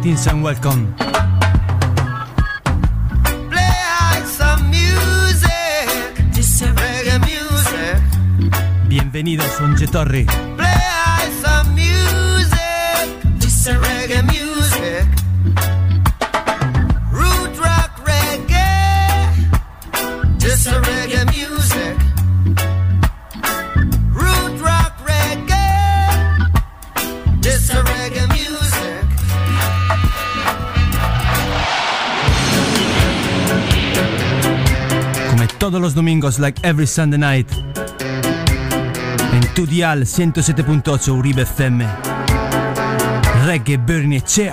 Greetings and welcome. Play some music, reggae music. Bienvenidos a Onge Torri. Play some music, reggae music. Root rock reggae, just a reggae music. Root rock reggae, just a reggae music. Come todos los domingos, like every Sunday night. En tu dial 107.8 Uribe FM. Reggae Bernicea.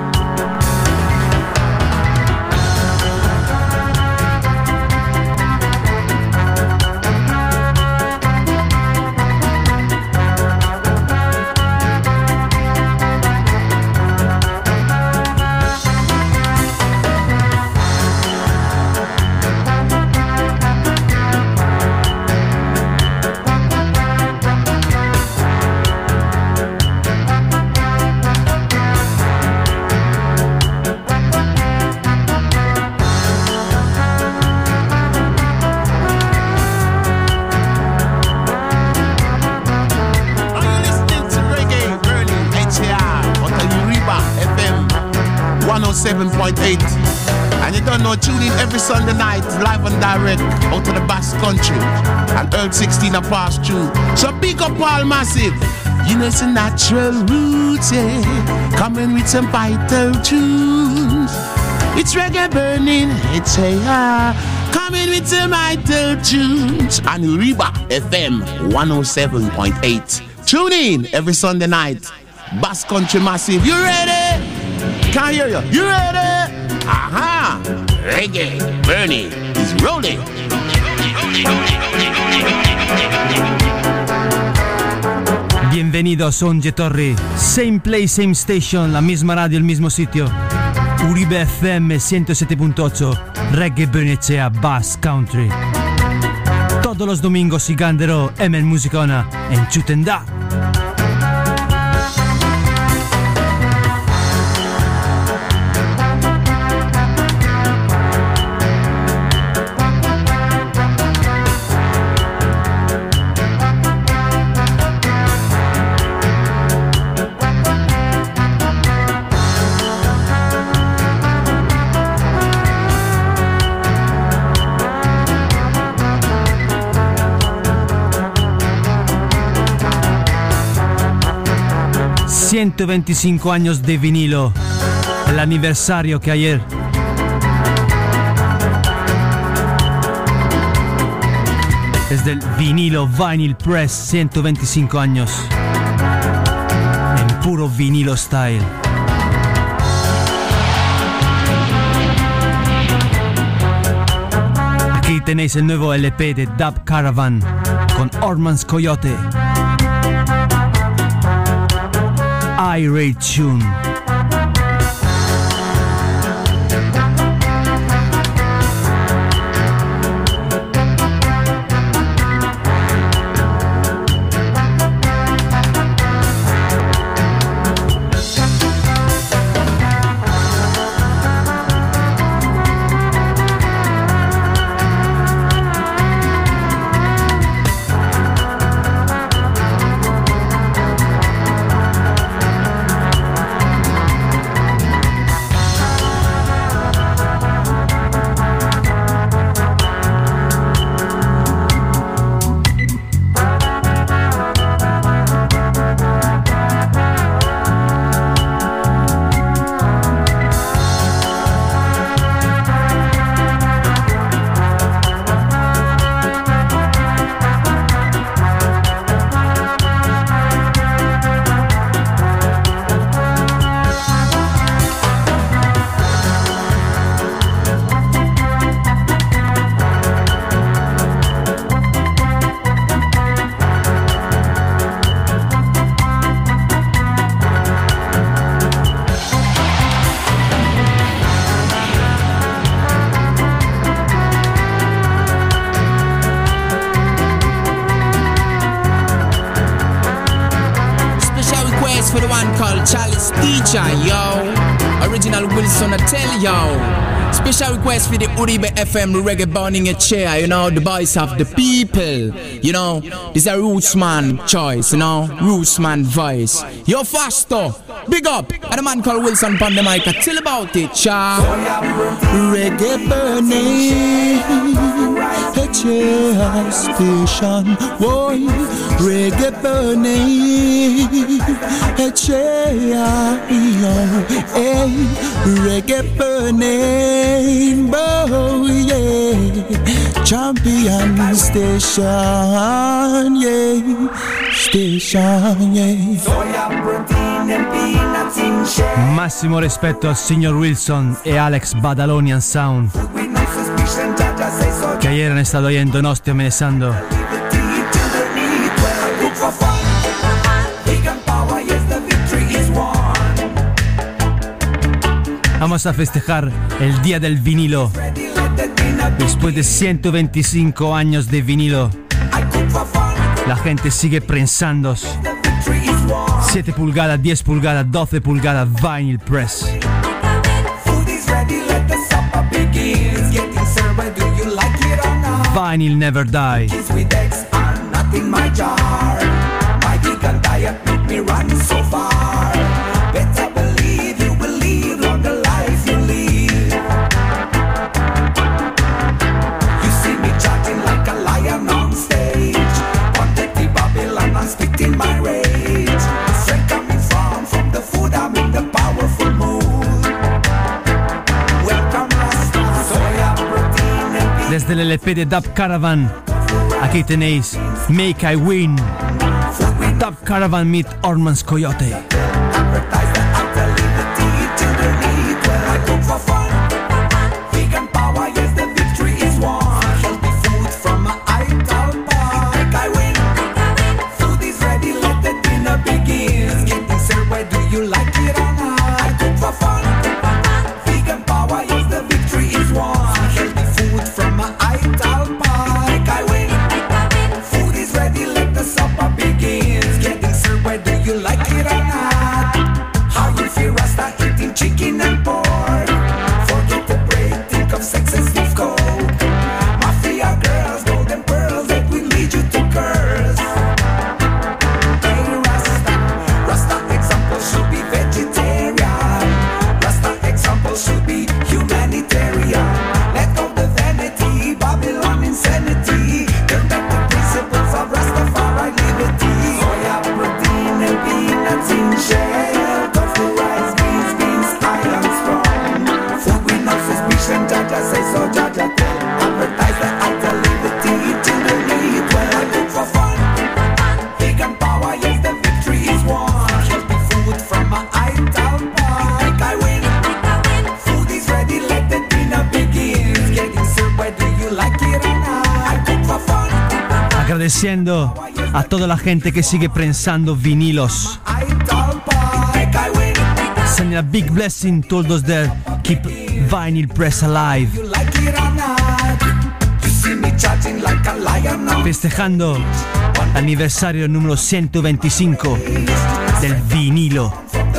And you don't know, tune in every Sunday night, live and direct, out of the Basque Country. And Earl 16 are passed through. So big up all massive. You know it's a natural roots, yeah. Coming with some vital tunes. It's reggae burning, it's coming with some vital tunes. And Uribe FM 107.8. Tune in every Sunday night. Basque Country massive. You ready? Can't hear you. You ready? Aha! Reggae burning is rolling. Bienvenidos a Onge Torri. Same place, same station, la misma radio, el mismo sitio. Uribe FM 107.8, Reggae Bernicea, Basque Country. Todos los domingos y gandero Emel Musicona en Chutenda. ...125 años de vinilo... ...el aniversario que ayer... ...es del vinilo Vinyl Press... ...125 años... ...en puro vinilo style... ...aquí tenéis el nuevo LP de Dub Caravan... ...con Ormans Coyote... Irate Tune. For the one called Chalice Teacher, yo. Original Wilson, I tell y'all. Special request for the Uribe FM reggae burning a chair. You know, the voice of the people. You know, this is a Rootsman choice. You know, Rootsman voice. Yo, faster, big up. And the man called Wilson on the mic. Tell about it, cha. Reggae burning a chair station. Boy, reggae burning a chair. Hey, reggae burning, boy, yeah. Champion station, yeah. Station, yeah. Massimo rispetto al signor Wilson e Alex Badalonian Sound, che ieri ne sta oyendo nostri amenazando. Vamos a festejar el día del vinilo. Después de 125 años de vinilo, la gente sigue prensando 7 pulgadas, 10 pulgadas, 12 pulgadas vinyl press. Vinyl never die. Desde el LP de Dub Caravan, aquí tenéis Make I Win. Dub Caravan meet Orman's Coyote. Agradeciendo a toda la gente que sigue prensando vinilos. Sending a big blessing to all those that keep vinyl press alive. Festejando l'anniversario numero 125 del vinilo.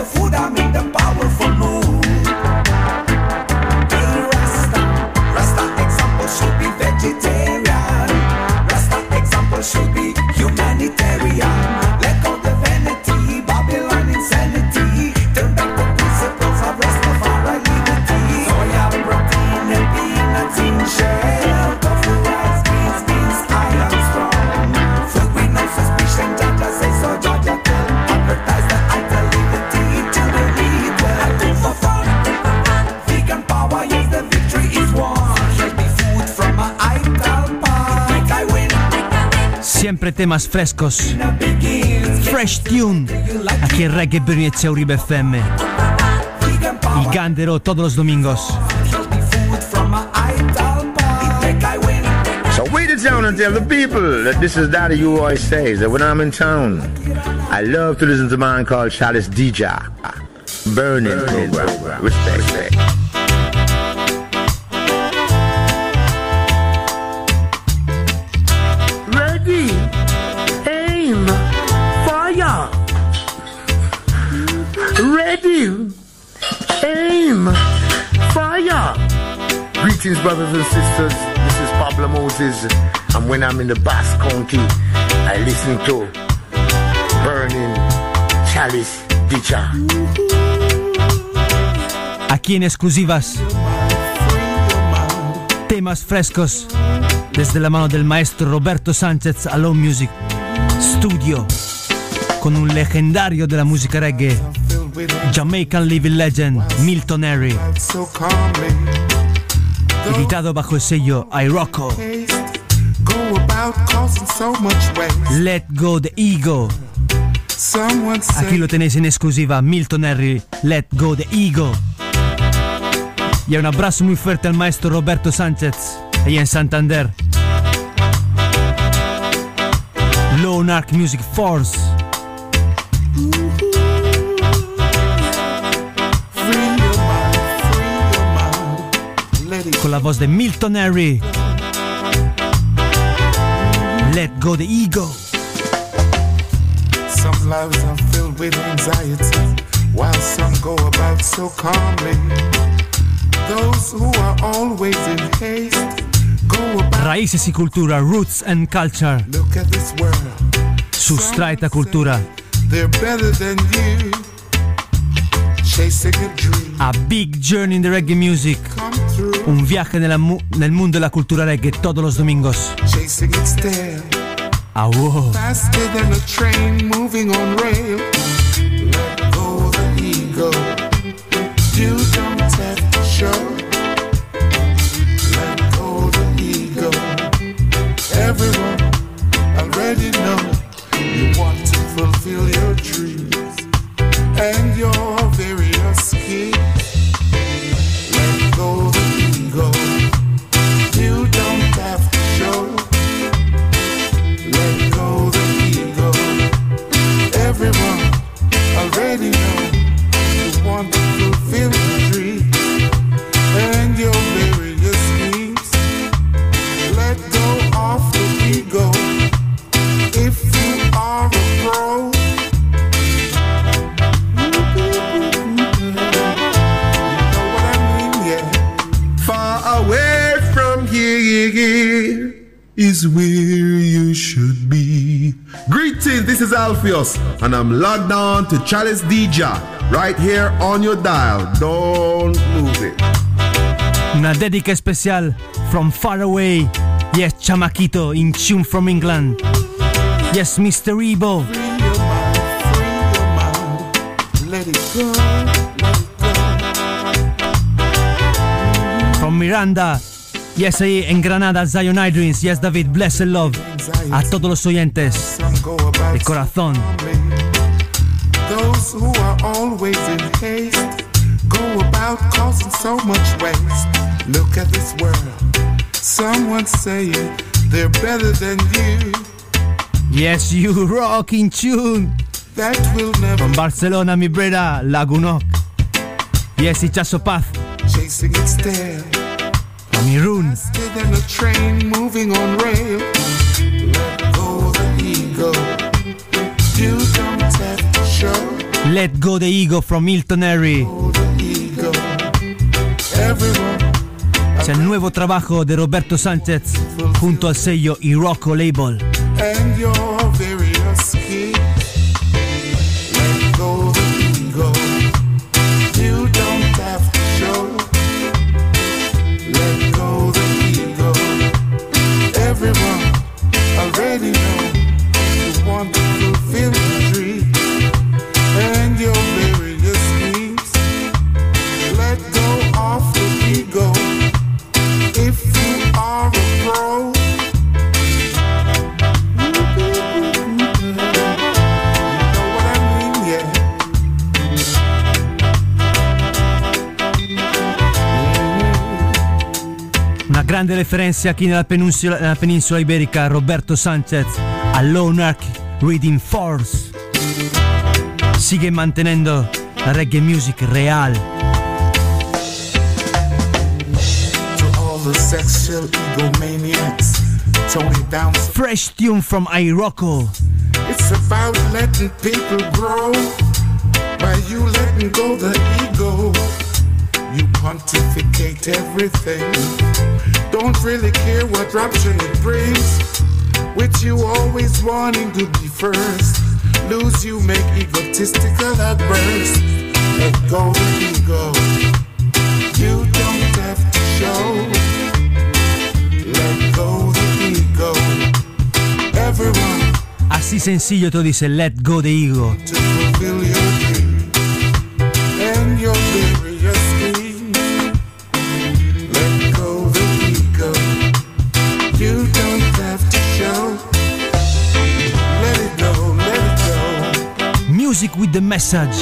Should be humanitarian. Let go the vanity, Babylon insanity. Turn back the principles of Rastafari liberty. Soya, protein and peanuts in shell. Tofu, rice, beans, I am strong. Food with no suspicion, Jaja say so, Jaja tell. Advertise the idle liberty till they lead well. I do for fun. Vegan power, yes, the victory is won. Healthy food from my idol pie. I win. Siempre temas frescos, fresh tune, aquí en Reggae Bernice Uribe FM. Y Gandero todos los domingos. So wait it down and tell the people that this is Daddy You always says that when I'm in town, I love to listen to a man called Chalice DJ. Burning program. Respect. Ready, Aim fire. Greetings, brothers and sisters. This is Pablo Moses, and when I'm in the Basque County, I listen to Burning Chalice Dicha. Aquí en exclusivas, temas frescos desde la mano del maestro Roberto Sánchez Alone Music Studio, con un legendario de la música reggae, Jamaican Living Legend Milton Harry, editado bajo el sello iRocco. Let Go the Ego. Aquí lo tenéis en exclusiva, Milton Harry, Let Go the Ego. Y un abrazo muy fuerte al maestro Roberto Sánchez, ahí en Santander. Lone Ark Music Force. Con la voz de Milton Harry. Let Go the Ego. Some lives are filled with anxiety, while some go about so calmly. Those who are always in haste go about. Raíces y cultura, Roots and Culture. Look at this world. Sustraita cultura. They're better than you. Chasing a dream. A big journey in the reggae music. Come through. Un viaje nel mundo della cultura reggae todos los domingos. Chasing its tail. Ah, wow. Faster than a train moving on rail. Let go the ego. You don't have to show. Let go the ego. Everyone already know you want to fulfill your dreams and your various schemes. Let go the ego. You don't have to show. Let go the ego. Everyone already know you want to fulfill the dream and your various schemes. Let go of the ego. If you are a pro, you know what I mean, yeah. Far away from here is where you should be. Greetings, this is Alpheus, and I'm logged on to Chalice DJ, right here on your dial. Don't lose it. Una dedica especial from far away. Yes, Chamaquito in tune from England. Yes, Mr. Ebo. Free your mind, let it go, let it go. From Miranda. Yes, ahí en Granada, Zion Idrins. Yes, David, bless and love a todos los oyentes Some go about de corazón. those who are always in haste go about causing so much waste. Look at this world. Someone saying they're better than you. Yes, you rock in tune. That will never. From Barcelona, mi breda, Lagunok. Yes, Ichazo Paz. Chasing its tail. From Irún. Faster than a train moving on rail. Let go the ego. You don't have to show. Let Go the Ego from Milton Harry. Go the ego. Everyone. Es el nuevo trabajo de Roberto Sánchez junto al sello iRocco Label. And your various schemes. Let go the ego. You don't have to show. Let go the ego. Everyone already know you want to fulfill the dream and your various schemes. Let go of the ego. If you are a pro, you know what I mean, yeah. Una grande referencia qui nella penisola iberica, Roberto Sánchez a Lone Ark Reading Force. Sigue mantenendo la reggae music real. The sexual egomaniacs, tone it down. Fresh tune from iRocco. It's about letting people grow by you letting go the ego. pontificate everything. Don't really care what rapture it brings. With you always wanting to be first. Lose you, make egotistical outbursts. Let go the ego. You don't have to show. Let go the ego. Everyone. Así sencillo todo dice let go the ego. To fulfill your dream and your various schemes. Let go the ego. You don't have to show. Let it go, let it go. Music with the message.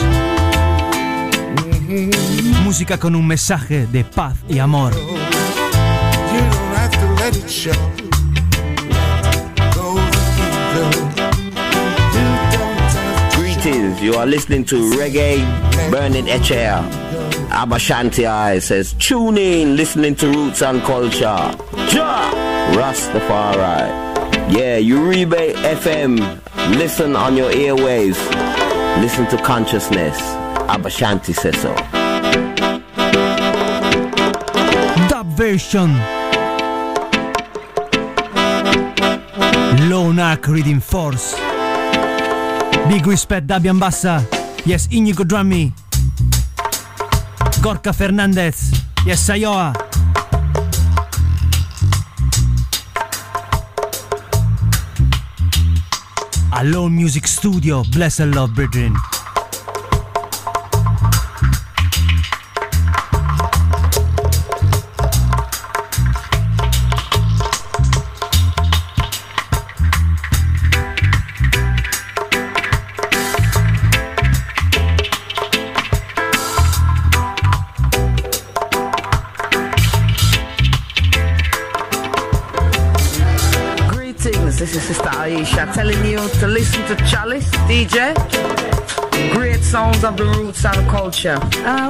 Música con un mensaje de paz y amor. You don't have to let it show. Let go the ego. You don't have to. Greetings, you are listening to Reggae Burning Echea. Abba Shanti I says, tune in, listening to Roots and Culture. Ja! Rastafari. Yeah, Uribe FM. Listen on your airwaves. Listen to consciousness. Abba Shanti says so. Dub version. Lone Ark Reading Force. Big respect Dabian Bassa. Yes, Inigo Drummy. Gorka Fernandez. Yes, Sayoa. Alone Music Studio. Bless and love, brethren. This is Sister Aisha telling you to listen to Chalice DJ. Great sounds of the roots and culture.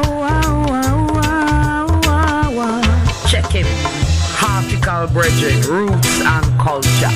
Check it. Hartical Brethren, Roots and Culture.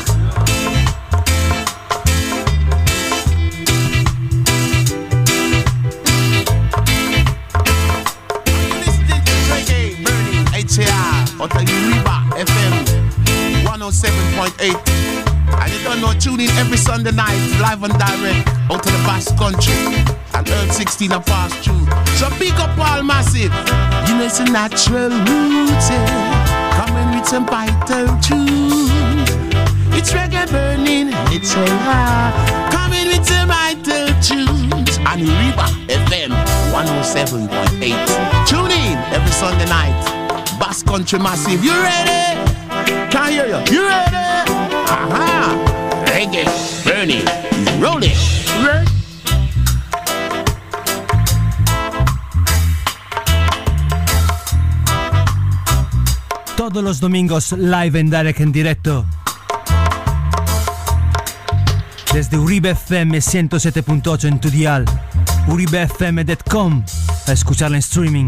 Out of Uribe FM 107.8. And you don't know, tune in every Sunday night, live and direct, out of the Basque Country. And Earth 16 and fast through. So big up all massive. You know it's a natural roots, yeah. Coming with some vital tunes. It's reggae burning, it's a coming with some vital tunes. And Uribe FM 107.8. Tune in every Sunday night. Basque Country massive, you ready? Can't hear you. You ready? Aha! Reggae burning is rolling. Right? Todos los domingos live en direct en directo. Desde Uribe FM 107.8 en tu dial. UribeFM.com a escucharla en streaming.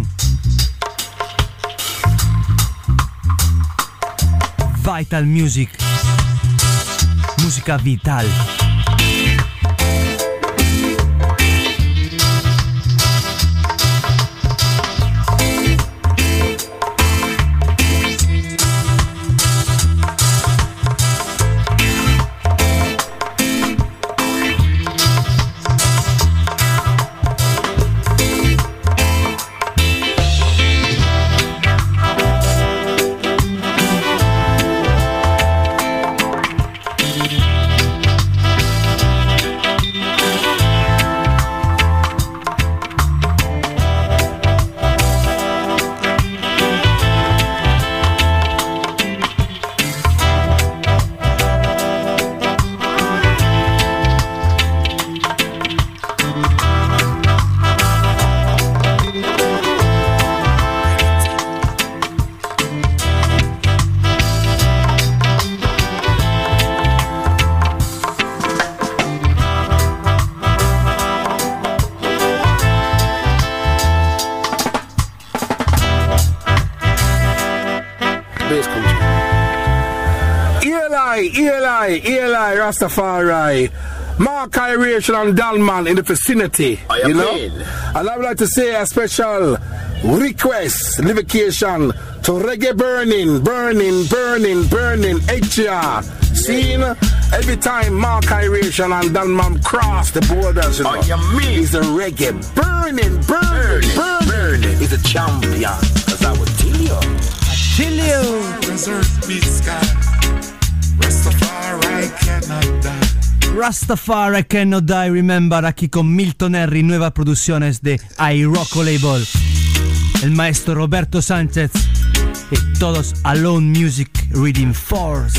Vital Music. Música vital. Eli, Rastafari. Mark Iration and Dalman in the vicinity. You know? And I would like to say a special request, livocation to Reggae Burning, HR. Seen every time Mark Iration and Dalman cross the borders, you know. He's a reggae burning. He's a champion, as I would tell you. Rastafari Cannot Die, remember, aquí con Milton Henry, nuevas producciones de iRocco Label. El maestro Roberto Sánchez y todos Alone Music Reading Force.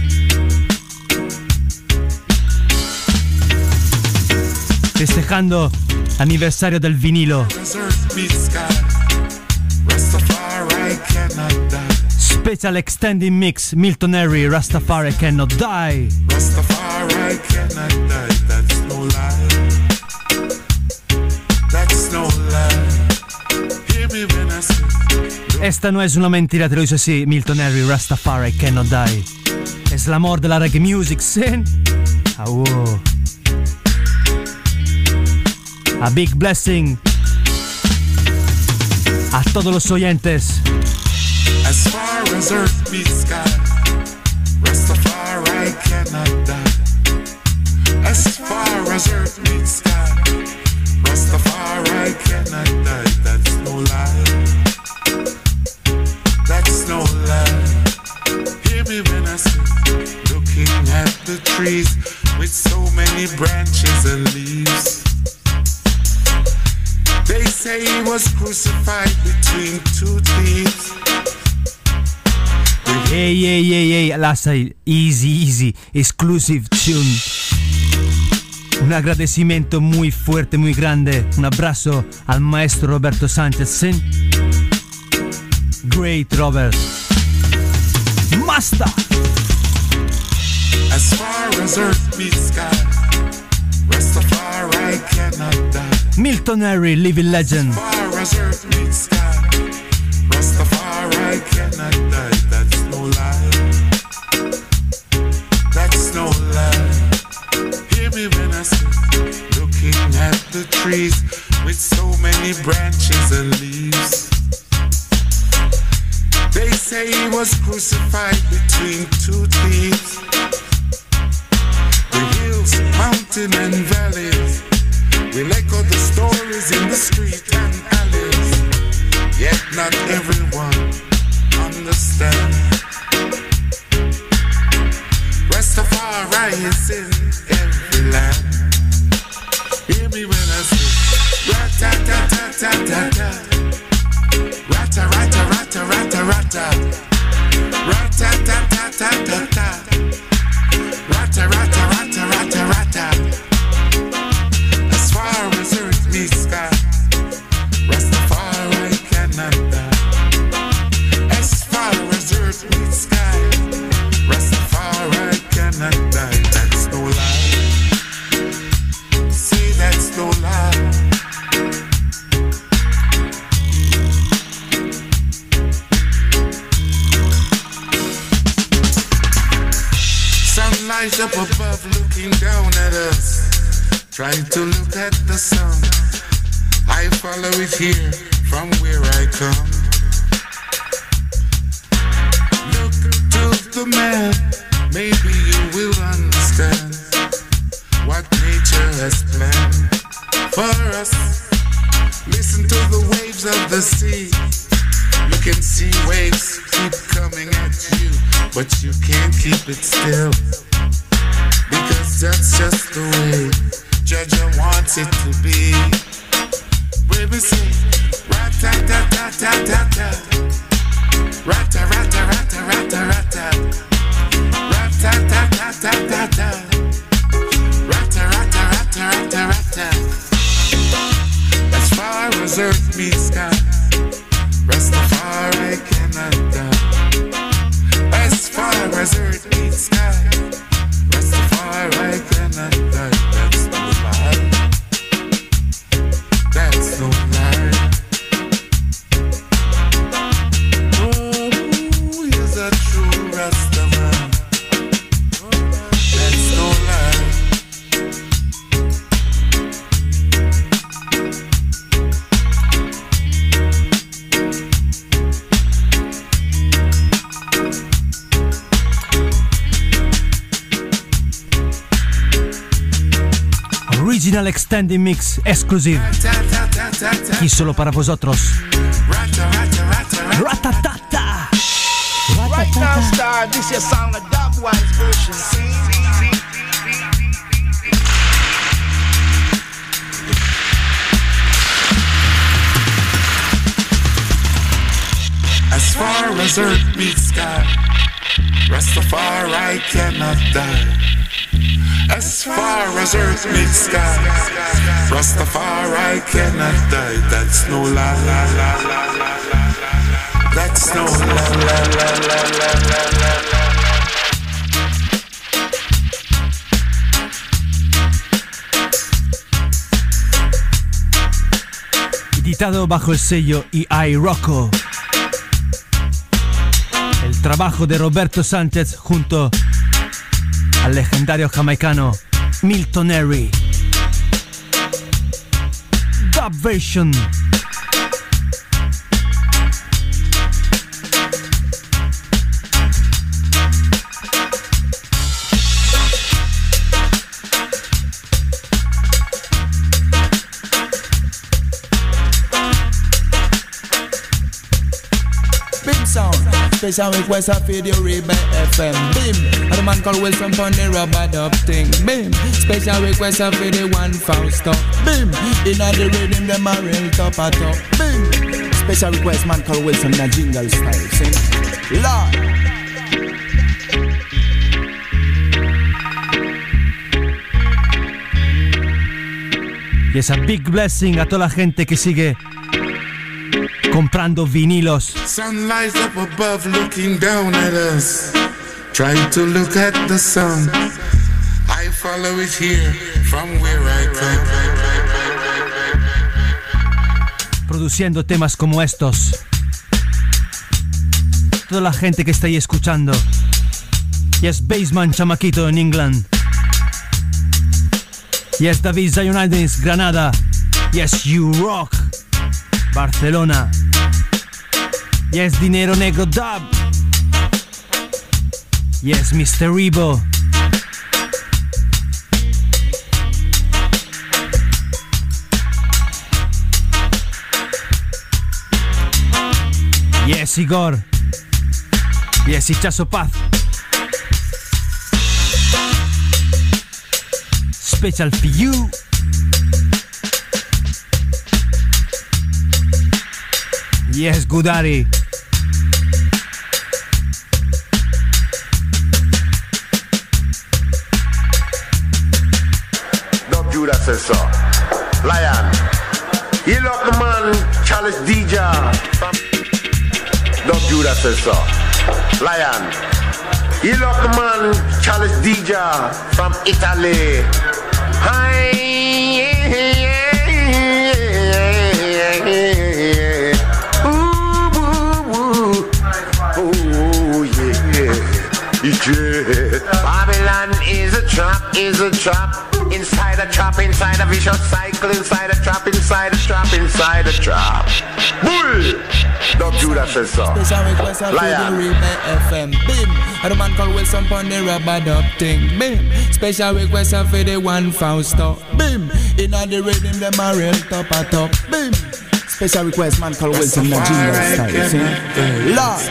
Festejando aniversario del vinilo. Special extended mix, Milton Henry, Rastafari Cannot Die. Rastafari cannot die, that's no lie. That's no lie. Hear me when I say. Esta no es una mentira, te lo dice así, Milton Henry, Rastafari Cannot Die. Es el amor de la reggae music scene. A big blessing a todos los oyentes. As far as earth meets sky, Rastafari cannot die. As far as earth meets sky, Rastafari cannot die. That's no lie. That's no lie. Hear me when I say, looking at the trees with so many branches and leaves. They say he was crucified between two thieves. Ehi, lascia easy, exclusive tune. Un agradecimiento muy fuerte, muy grande. Un abrazo al maestro Roberto Sánchez. Great Robert. Master. As far as earth meets sky, Rastafari cannot die. Milton Henry, living legend. As far as earth meets sky, Rastafari cannot die. That's no lie. That's no lie. Hear me when I say, looking at the trees with so many branches and leaves. They say he was crucified between two thieves. The hills, mountain and valleys will echo the stories in the street and alleys. Yet not everyone understands. Rastafari is in every land. Hear me when I say, rat-ta-ta-ta-ta-ta-ta, rat-ta-rat-ta-rat-ta-rat-ta-rat-ta, rat-ta-ta-ta-ta-ta-ta, rat-ta-rat-ta-rat-ta-rat-ta-rat-ta. As far as earth meets sky, Rastafari cannot die. As far as earth meets sky, Rastafari cannot die. That's no lie. See, that's no lie. Sun lies up above looking down at us, trying to look at the sun. I follow it here from where I come. Look to the man, maybe you will understand what nature has planned for us. Listen to the waves of the sea. You can see waves keep coming at you, but you can't keep it still, because that's just the way Jaja wants it to be. When we say rat-ta-ta-ta-ta-ta-ta, rat-ta-rat-ta-rat-ta-rat-ta-rat-ta, rat-ta-ta-ta-ta-ta-ta, rat-ta-rat-ta-rat-ta-rat-ta-rat-ta. As far as earth meets sky, Rastafari cannot die. As far as earth meets sky, Rastafari cannot die. That's no lie. That's no lie. Oh, he's a true Rastaman. That's no lie. Original Extended Mix Exclusive. Aquí solo para vosotros. Ratatata. Right now, star, this your sound of Dubwise version. As far as earth meets sky, Rastafari cannot die. As far as earth meets sky, Rastafari cannot die. That's no lie. That's no lie. Editado bajo el sello EI Rocco. El trabajo de Roberto Sánchez junto al legendario jamaicano Milton Harry. Dub version. Special request of the Uribe FM. Bim. And the man called Wilson on the rubber dub thing. Bim. Special request of the one Fausto. Bim. Inna the rhythm them a real top a top. Bim. Special request man called Wilson in a jingle style. Sing. Lord. Y esa big blessing a toda la gente que sigue comprando vinilos. Sun lies up above looking down at us. Try to look at the sun. I follow it here from where I come. Produciendo temas como estos. Toda la gente que está ahí escuchando. Yes, Bassman Chamaquito en England. Yes, David Zionidis, Granada. Yes, You Rock, Barcelona. Yes, Dinero Negro Dub. Yes, Mr. Rebo. Yes, Igor. Yes, Hichazo Paz. Special for you. Yes, Gudari. Dub Judah says so. Lion. Heal up the man, Chalice DJ. Dub Judah says so. Lion. Heal up the man, Chalice DJ from Italy. Hi. Babylon is a trap, inside a trap, inside a vicious cycle, inside a trap, inside a trap, inside a trap. Bull! Dub Judah says so. Special request of the Uribe FM. Bim. And the man called Wilson on the rubber dub thing. Bim. Special request of the one Fausto. Bim. Inna the rhythm them a real top a top. Bim. Special request man called Wilson in a jingle style. See? Lord.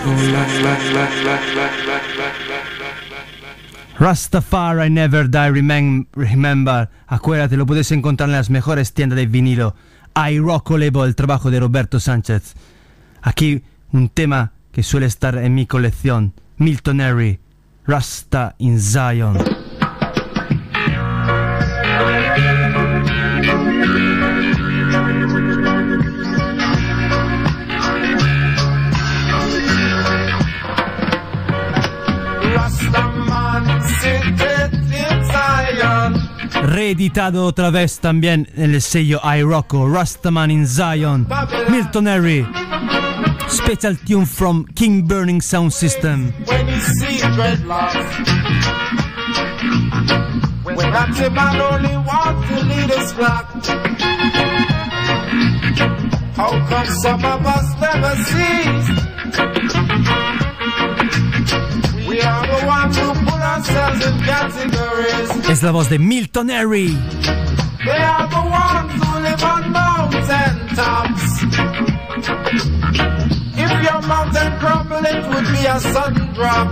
Rastafari Never Die Remember. Acuérdate, lo puedes encontrar en las mejores tiendas de vinilo. I Rocco Label, el trabajo de Roberto Sánchez. Aquí un tema que suele estar en mi colección. Milton Harry, Rasta in Zion. Reeditado otra vez también en el sello I Rocco, Rastaman in Zion, Milton Harry. Special tune from King Burning Sound System. When you see dreadlocks, when that man only wants to lead us flock, how come some of us never see? We are the ones who put ourselves in categories. Es la voz de Milton Harry. They are the ones who live on mountain tops. If your mountain crumble, it would be a sudden drop.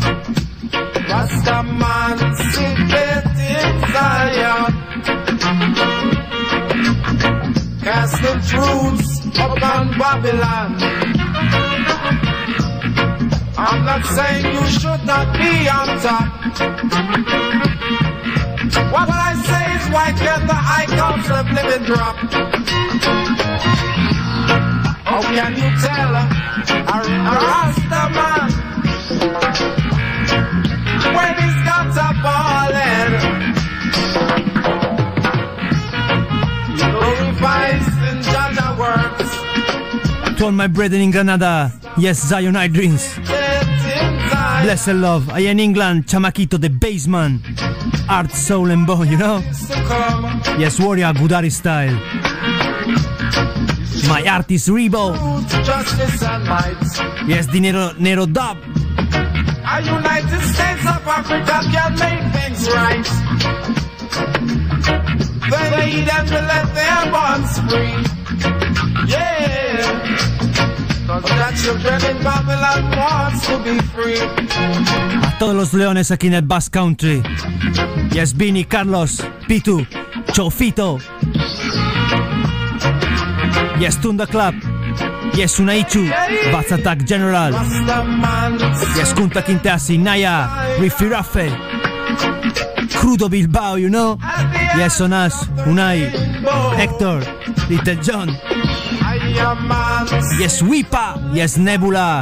Rasta man sitteth in Zion, casting truths upon Babylon. I'm not saying you should not be on top. What I say is, why can't the high council of living drop? How can you tell a Rasta man when he's got a ballin'? He glorifies in Jaja works. To all my brethren in Granada, yes, Zion I dreams. Blessed love, I in England, Chamaquito the bassman, art, soul and bone, you know? Yes, warrior, Gudari style. My artist Rebo. Yes, Dinero Nero Dub. Our United States of Africa can make things right. They eat and we let their bonds free. Yeah. Cause the children in Babylon wants to be free. A todos los leones aquí en el Bass Country. Yes, Bini, Carlos, Pitu, Chofito. Yes, Tunda Club. Yes, Unaichu, Bass Attack General. Yes, Kunta Quintasi, Naya, Riffy Raffe. Crudo Bilbao, you know? Yes, Onas, Unai, Hector, Little John. Yes, Wipa. Yes, Nebula.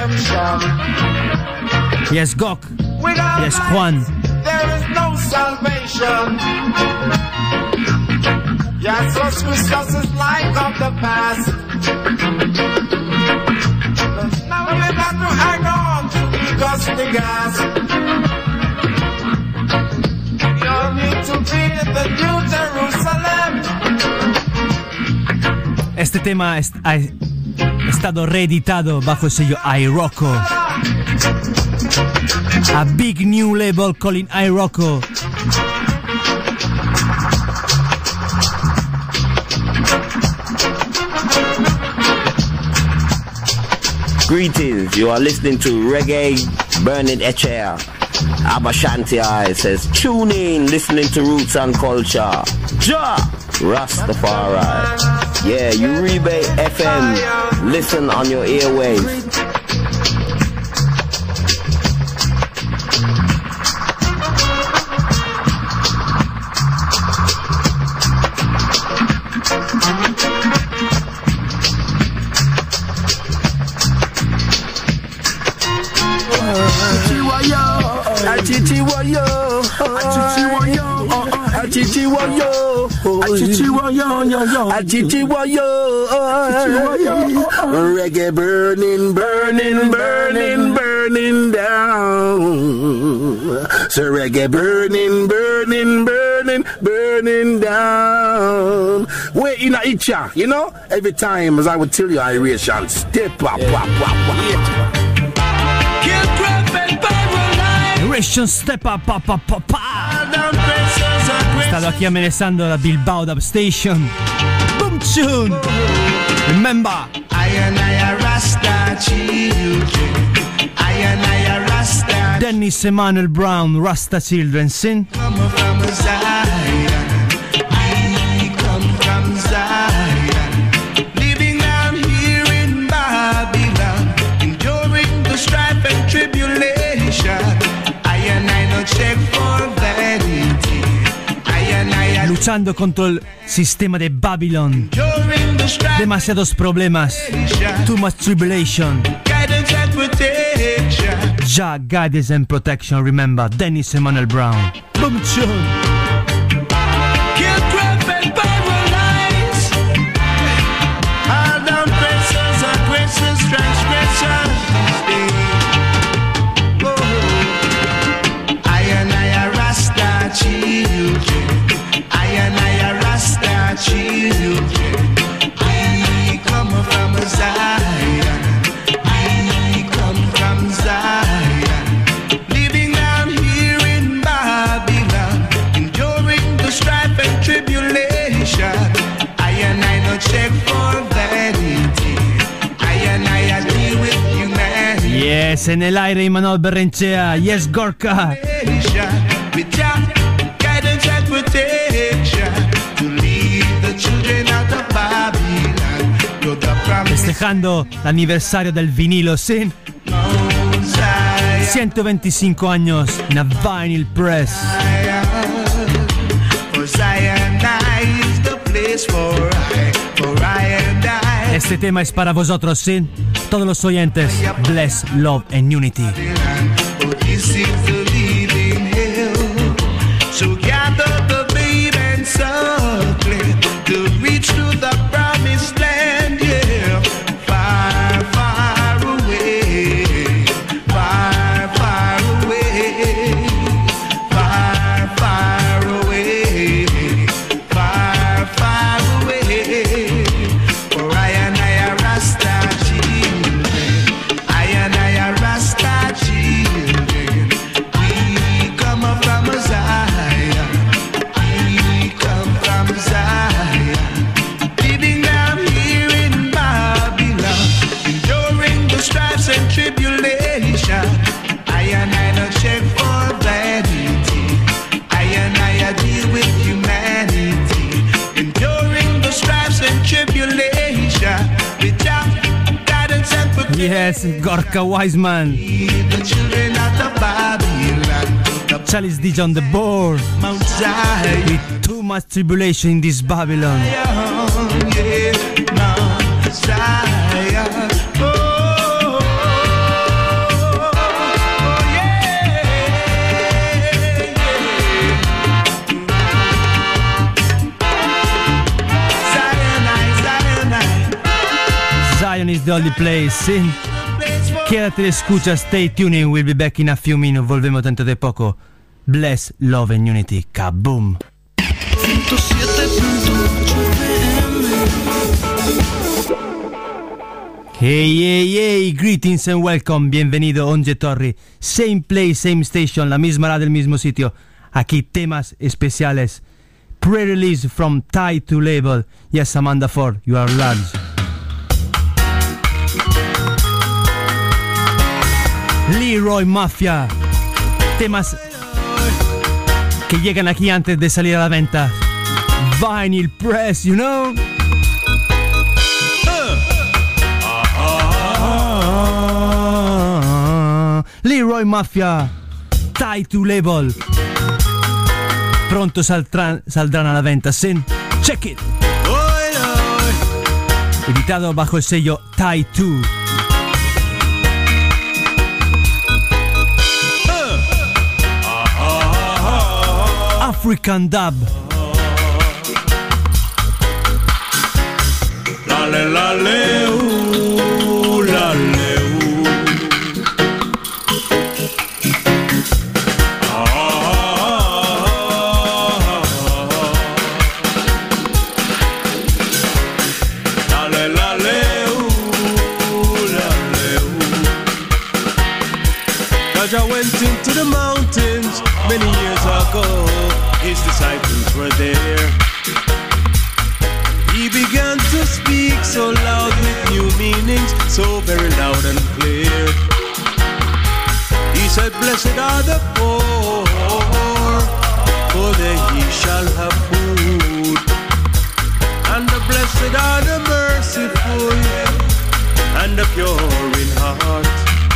Yes, Gok. Yes, Juan. There is no salvation. Yes, us Christos is like of the past. Now we got to hang on to because the gas. You need to be in the New Jerusalem. Este tema ha estado reeditado bajo el sello iRocco. A big new label calling iRocco. Greetings, you are listening to Reggae Burning Echea. Abashanti I says, tune in, listening to Roots and Culture. Ja! Rastafari. Yeah, Uribe FM. Listen on your airwaves. Reggae burning, burning, burning, burning down. So reggae burning, burning, burning, burning down. Wait, in a itcha, you know? Every time, as I would tell you, iration, step up, Iration, step up, Stado aquí amenazando la Bilbao Dub Station. Boom tune. Remember. Dennis Emmanuel Brown, Rasta Children, sin. Come from Zion. I come from Zion. Living down here in Babylon, enduring the strife and tribulation. I no check for vanity. Luchando contra el sistema de Babylon. Demasiados problemas. Too much tribulation. Guidance and protection. Ja, guidance and protection. Remember, Dennis Emmanuel Brown. Boom tune. Kill, crop and paralyze. All down pressures are gracious transgressions. I Rasta children. I Rasta children. We come from Zion. We come from Zion. Living down here in Babylon, Yes, en el aire Imanol Berrenchea. Yes, Gorka. With Jah, guidance and protection to lead the children out of Babylon to the promised Festejando l'anniversario del vinilo, sí. 125 años in a vinyl press. For Zion is the place for I and I. Este tema es para vosotros, sí. Todos los oyentes. Bless, love and unity. Oh, this is the living hell. So gather the babe and suckle it to reach to the promised land, yeah. Far, far away, far, far away, far, far away, far, far away. For I and I are Rasta children, I and I are Rasta children. We come up from Zion, we come from Zion, living down here in Babylon, enduring the stripes and tribulation. I and I don't check for vanity, I and I deal with humanity, enduring the stripes and tribulation. With Jah, guidance and protection. Yes, Gorka Wiseman. The children out of Babylon, the Chalice DJ on the board. Mount Zion, With too much tribulation in this Babylon. yeah, Mount Zion. Oh, yeah, Zion is the only place, sí. Quédate y escucha, stay tuning. We'll be back in a few minutes. Volvemos dentro de poco. Bless, love and unity. Kaboom. 107.8 Hey, greetings and welcome. Bienvenido, Onge Torri. Same place, same station. La misma radio, el mismo sitio. Aquí temas especiales. Pre-release from Tie to Label. Yes, Amanda Ford, you are large. Leroy Mafia. Temas que llegan aquí antes de salir a la venta. Vinyl press, you know. Leroy Mafia, Tie to Label. Pronto saldrán a la venta, sin. Check it. Editado bajo el sello Tie 2. African Dub. Lale, lale, lale, lale, lale, Raja went into the mountains many years ago. His disciples were there. He began to speak so loud with new meanings, so very loud and clear. He said, blessed are the poor, for they shall have food. And the blessed are the merciful, and the pure in heart.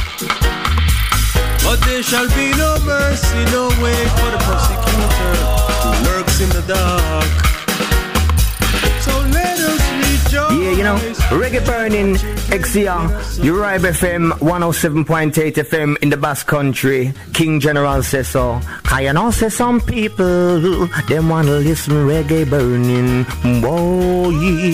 But there shall be no mercy, no way for the persecutor who lurks in the dark. So let us rejoice. Yeah, you know, Reggae Burning, XCR, Uribe FM, 107.8 FM in the Basque Country. King General says so. Can you know, say some people, them want to listen Reggae Burning. Boy,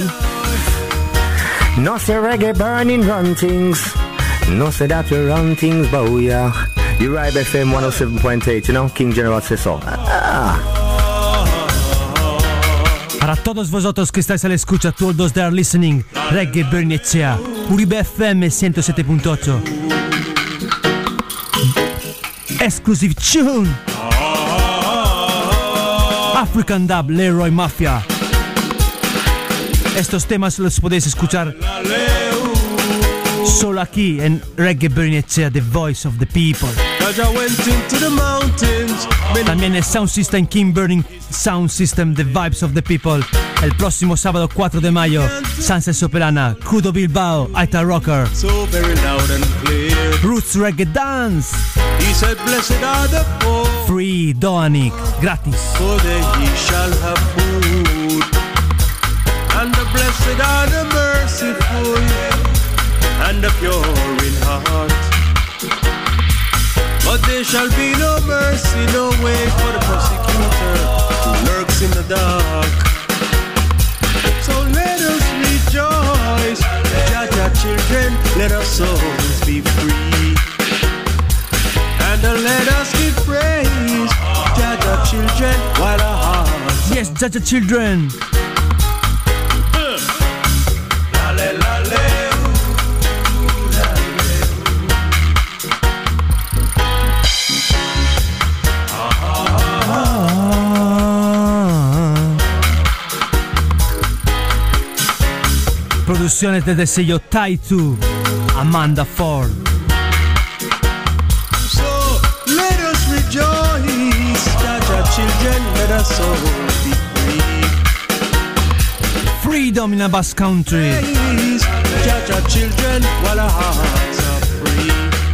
no say Reggae Burning run things. No say that we run things, boy, yeah. Uribe FM 107.8, you know, King General says so. Para todos vosotros que estáis a la escucha, todos that are listening, Reggae Bernicea, Uribe FM 107.8. Exclusive tune. African Dub, Leroy Mafia. Estos temas los podéis escuchar Solo aquí en Reggae Bernicea, The Voice of the People. Jaja went into the mountains. También el Sound System King Burning Sound System, The Vibes of the People. El próximo sábado 4 de mayo, Sunset Soperana, Kudo Bilbao, Aita Rocker. So very loud and clear. Roots Reggae Dance. He said, blessed are the poor. Free Doanik, gratis. For they ye shall have food. And the blessed are the merciful. And the pure in heart. But there shall be no mercy, no way for the persecutor who lurks in the dark. So let us rejoice, Jaja children, let our souls be free. And let us give praise, Jaja children, while our hearts. Yes, Jaja children. Producciones desde el sello Taitu, Amanda Ford. So let us rejoice, Jaja children, let us all be free. Freedom in a Basque Country. Praise, Jaja children, while our hearts are free.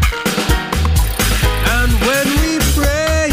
And when we pray,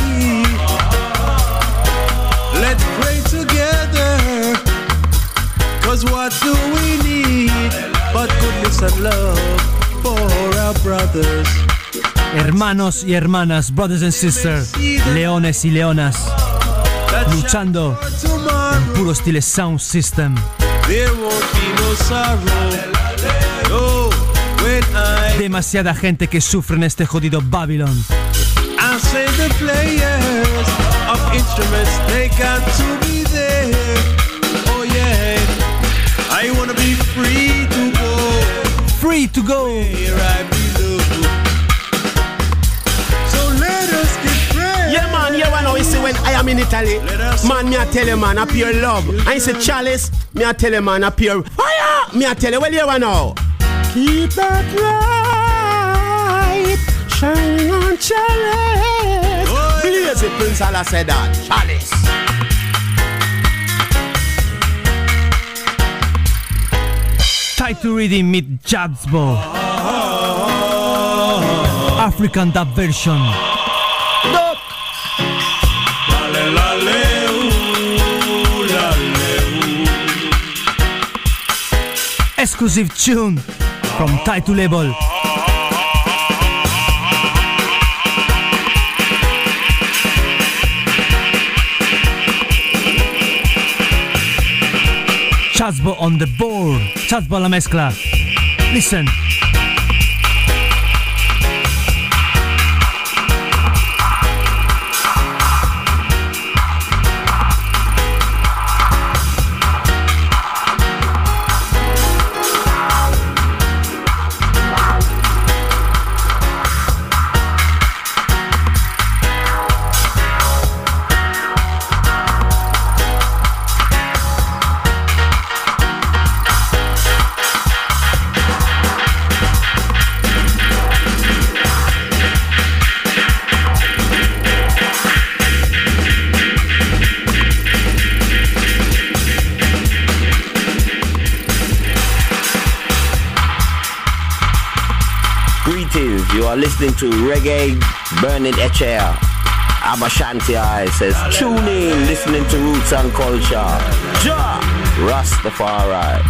let's pray together. 'Cause what do we need but goodness and love for our brothers? Hermanos y hermanas, brothers and sisters, leones y leonas, luchando en puro estilo Sound System. There won't be no sorrow. No, when Demasiada gente que sufre en este jodido Babylon. I say the players of instruments, they got to be there. Oh yeah, I wanna be free to go. Free to go. Where I belong. So let us give praise. Yeah man, you know you see when I am in Italy, man, me I tell you man, I pure love. I say chalice, me I tell you man, I pure fire. Me I tell you, well you know. Keep that light shining on chalice. Oh, Blaze it, Prince Allah said that. Chalice. Taitu Reading meet Jadzbo. African dub version. Exclusive tune from Taitu label. Chazbo on the board. Chazbo la mezcla. Listen. You are listening to Reggae Burning Echea. Abashanti I says, tune in, listening to Roots and Culture. Ja! Rastafari.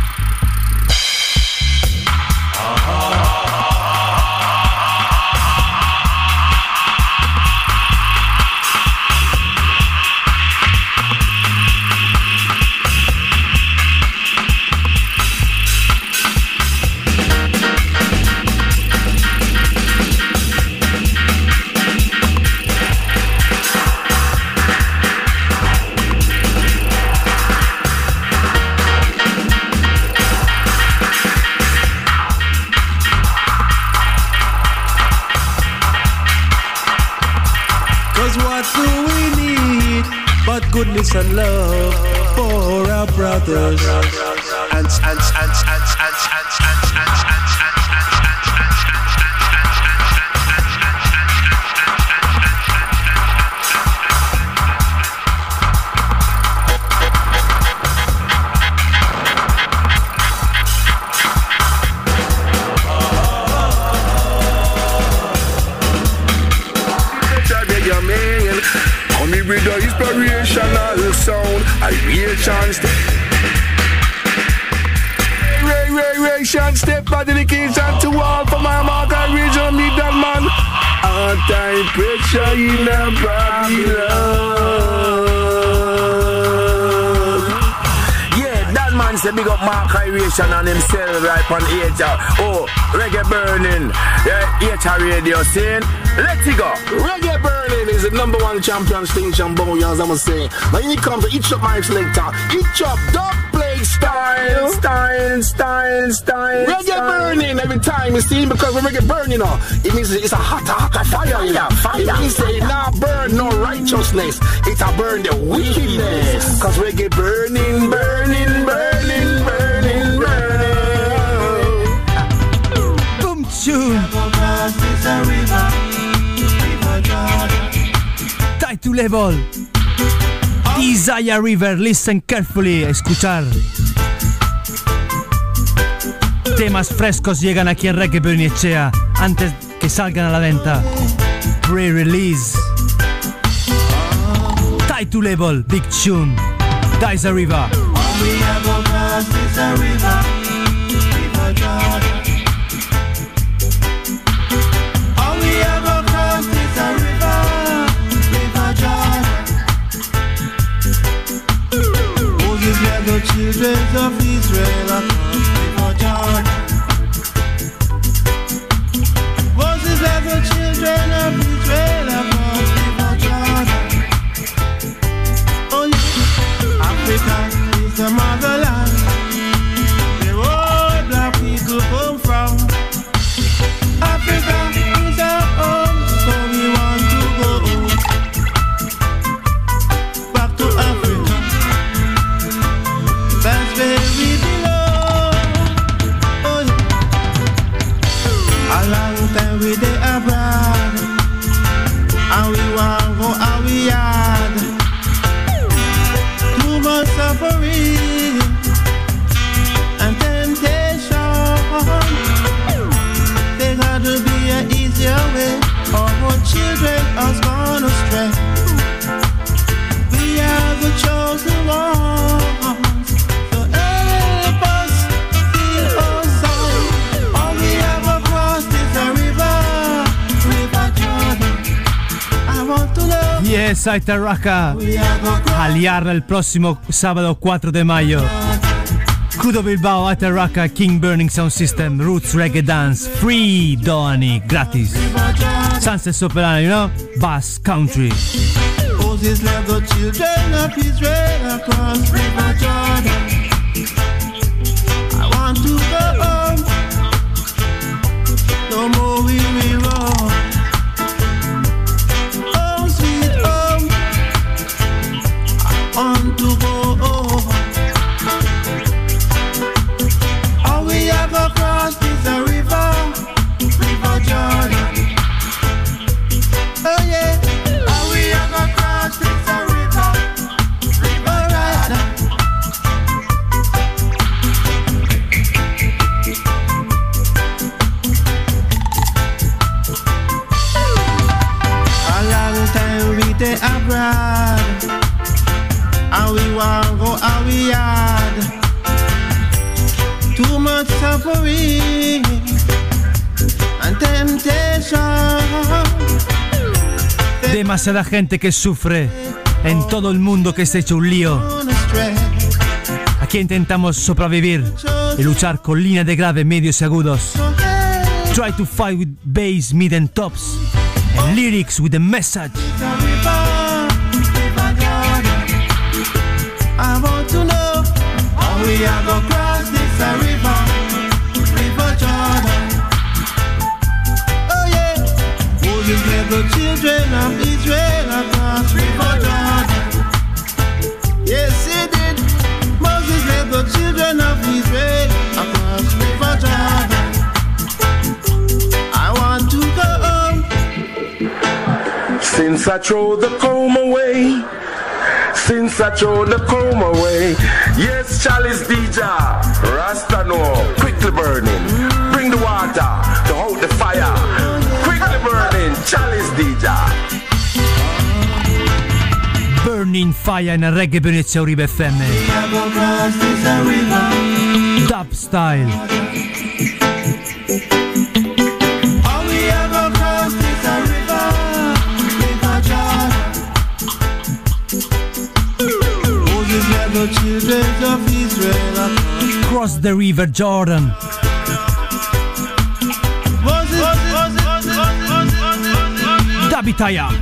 Goodness and love for our brothers. real sound, a real chance. Ration step by dedication to all for my mark and region need that man. All time pressure in the Babylon. Yeah, that man say big up Mark Iration and himself right on HR. Oh, reggae burning. Yeah, HR radio saying, let's go. Reggae burning is the number one champion station, boy, as I'm saying. But when it comes to each of my selector, each of dog play style. Reggae burning every time you see, because when reggae burning, it means it's a hot fire. It means it not burn no righteousness, it's a burn the wickedness. Cause reggae burning. Boom tune. Tie to level. Desire River, listen carefully, escuchar. Temas frescos llegan aquí en Reggae Bernicea antes que salgan a la venta. Pre-release. Tie to level, big tune. Desire River. The children of Israel across River Jordan. Moses led the children of Israel across River Jordan. Oh yeah, Africa is the motherland where all black people come from. Africa is our home, so we want to go home. Back to Africa. That's where we belong. Oh, yeah. A long time we dey abroad, and we want go and we yard. Too much suffering and temptation. There got to be an easier way, or our children are gone astray. We are the chosen ones. Yes, Aitarraka. Aliarra el próximo sábado 4 de mayo. Crudo Bilbao, Aitarraka, King Burning Sound System, Roots Reggae Dance, free Doani, gratis. Sunset Soprano, you know? Bass Country. Moses led the children of Israel across River Jordan. I want to go home. No more we roam. Want to go over. All we have across is a river Jordan. Oh yeah, all we have across is a river Jordan. A long time we dey abroad, and we want go and we yard. Too much suffering and temptation. Demasiada gente que sufre en todo el mundo, que se ha hecho un lío. Aquí intentamos sobrevivir y luchar con líneas de grave, medios y agudos. Try to fight with bass, mid and tops, and lyrics with a message. I want to know how we are gonna cross this river Jordan. Oh yeah, Moses led the children of Israel across River Jordan. Yes, he did. Moses led the children of Israel across River Jordan. I want to go home. Since I throw the comb away, since I throw the comb away. Yes, Chalice DJ, Rasta no, quickly burning. Bring the water to hold the fire. Quickly burning, Chalice DJ. Burning Fire in Reggae Venezia Uribe FM. Dub style. The children of Israel Cross the River Jordan. Dabitaya.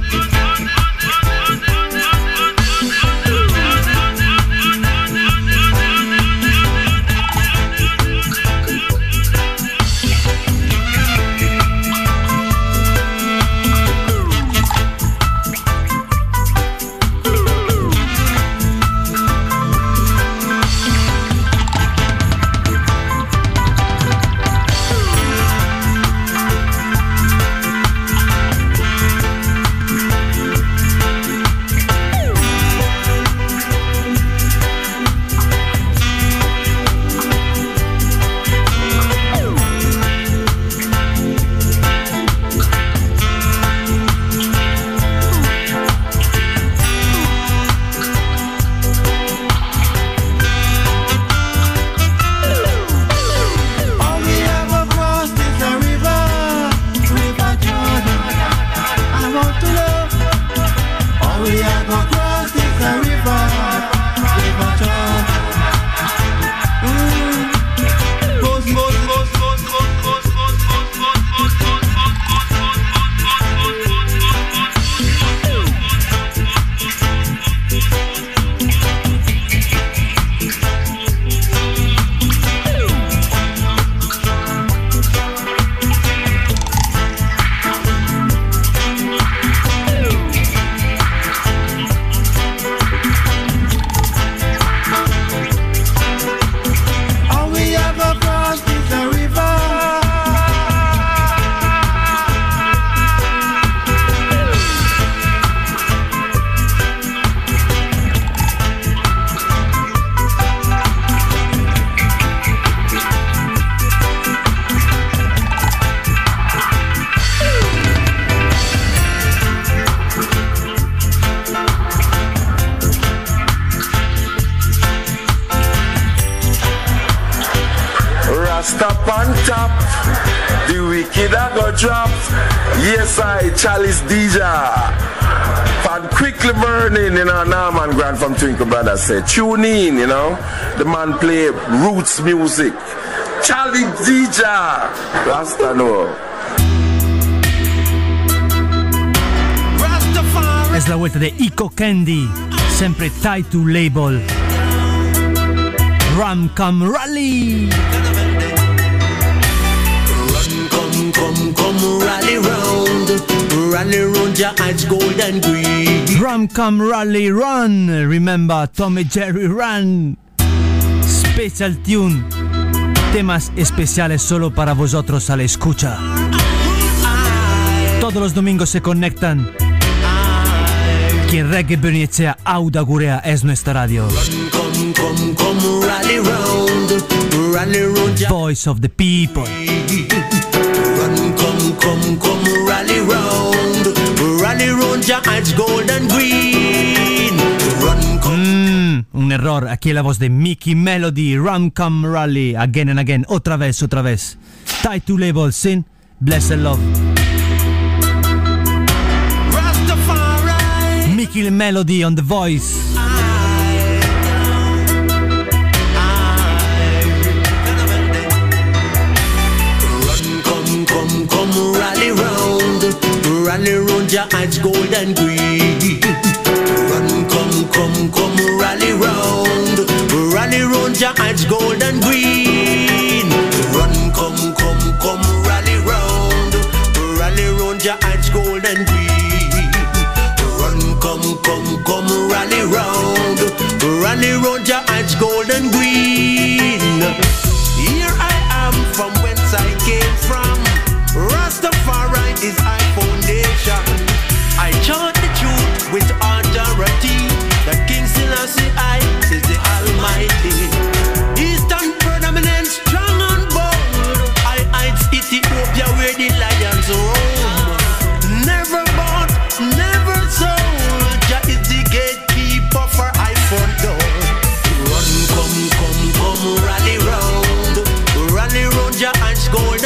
Chalice DJ and quickly burning, you know. Norman Grant from Twinkle Brothers said, tune in, you know. The man play roots music. Chalice DJ, Rasta no. Es la vuelta de Eco Candy, sempre tied to label. Ram Come Rally. Come rally round your eyes gold and green. Ram Come Rally Run. Remember Tommy Jerry Run. Special tune. Temas especiales solo para vosotros a la escucha. Todos los domingos se conectan. Quien Reggae Venezia Auda Gurea es nuestra radio. Come rally round Voice of the people. Come rally round your eyes gold and green. Un error, aquí la voz de Mickey Melody. Ram Come Rally, again and again, otra vez. Tied to label, sin, bless and love. Mickey Melody on the voice. Rally round your eyes gold and green. Come rally round your eyes gold and green. Come rally round your eyes gold and green. Come rally round your eyes gold and green. Here I am from whence I came from. Rastafari is our foundation. I chant the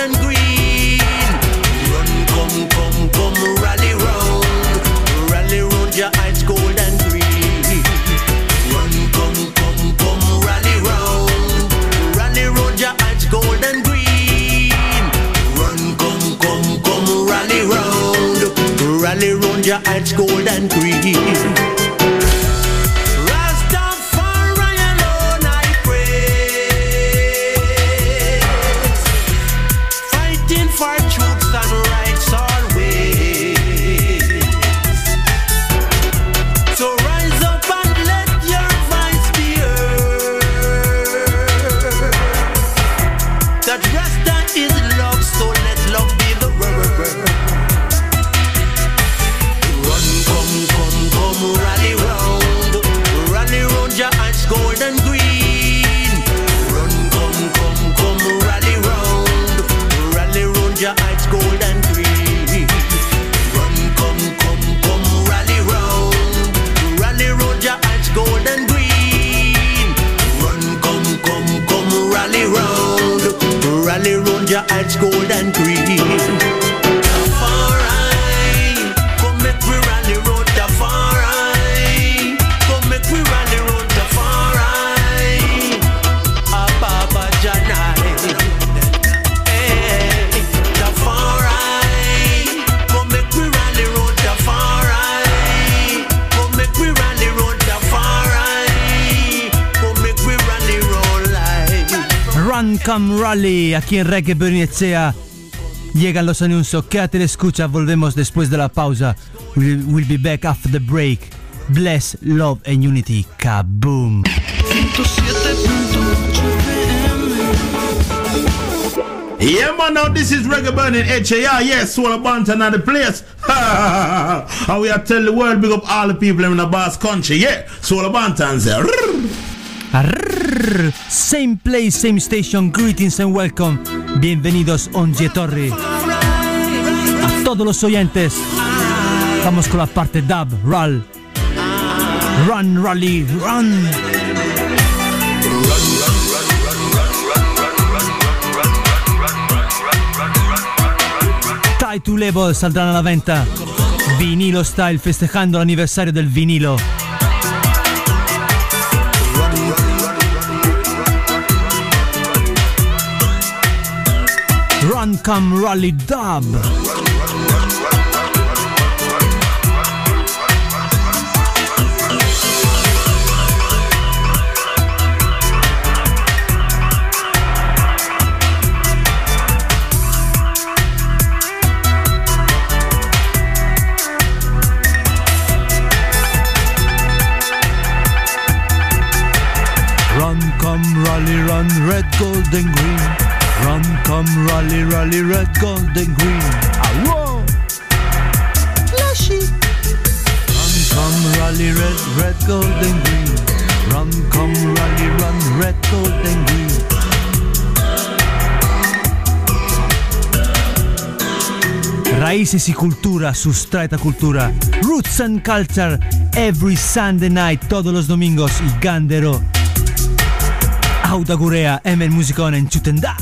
and green. Run, come, rally round your heights gold and green. Run, come, rally round your heights gold and green. Run, come, rally round your heights gold and green. For truths and rights always. So rise up and let your voice be heard. That Rasta is love, so let love be the word. Run, come, rally round your eyes gold and green. Run, come, rally round your eyes gold and green. Run, come, rally round your eyes gold and green. Run, come, rally round your eyes gold and green. Tafari, come make we rally round Tafari. Come make we rally round Tafari. Ababa Janai. Run Come Rally, aquí en Reggae Burning Echea. Llegan los anuncios, quédate de escucha, volvemos después de la pausa. We'll be back after the break. Bless, love and unity, kaboom. Yeah, man, now this is Reggae Burning Echea. Yes, Soul Bantan at the place. And we are tell the world, big up all the people in the Basque Country. Yeah, Soul Bantan say. Same place, same station, greetings and welcome. Bienvenidos Ongie Torri. A todos los oyentes. Vamos con la parte dub, Run, Rally, Run. Tattoo Label saldrán a la venta. Vinilo Style festejando l'anniversario del vinilo. Run Come Rally Dub. Run, come, rally, run, red, gold and green. Run, come, rally, rally, red, gold and green. Ah, whoa! Flashy! Run, come, rally, red, gold and green. Run, come, rally, run, red, gold and green. Raíces y cultura, sustraita cultura. Roots and culture, every Sunday night, todos los domingos, y Gandero. Auda Gurea, Emel Musicone en Chutenda.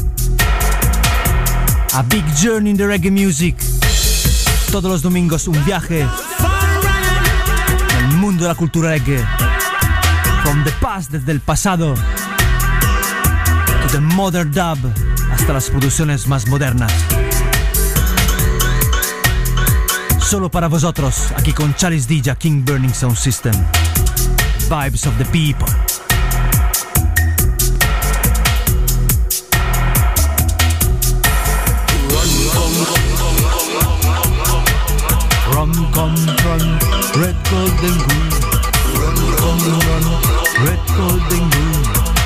A big journey in the reggae music. Todos los domingos un viaje en el mundo de la cultura reggae. From the past, desde el pasado, to the modern dub, hasta las producciones más modernas. Solo para vosotros, aquí con Charles DJ, King Burning Sound System. Vibes of the people. Run, come, run, red, gold and green. Run, come, run, red, gold and green.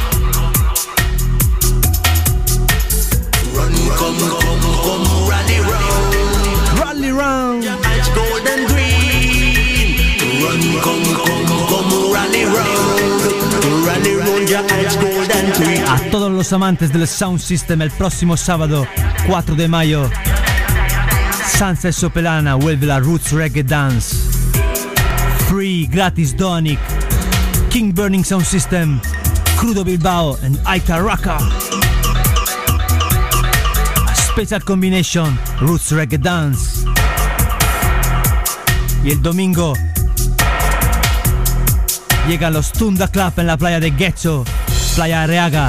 Run, come, rally round. Rally round. Your eyes gold and green. Run, come, rally round. Rally round, your eyes gold and green. A todos los amantes del Sound System, el próximo sábado 4 de mayo Sansa Sopelana vuelve la Roots Reggae Dance. Free, gratis Donic, King Burning Sound System, Crudo Bilbao and Aita Raka. A Special Combination, Roots Reggae Dance. Y el domingo llegan los Tunda Club en la playa de Getxo, Playa Areaga.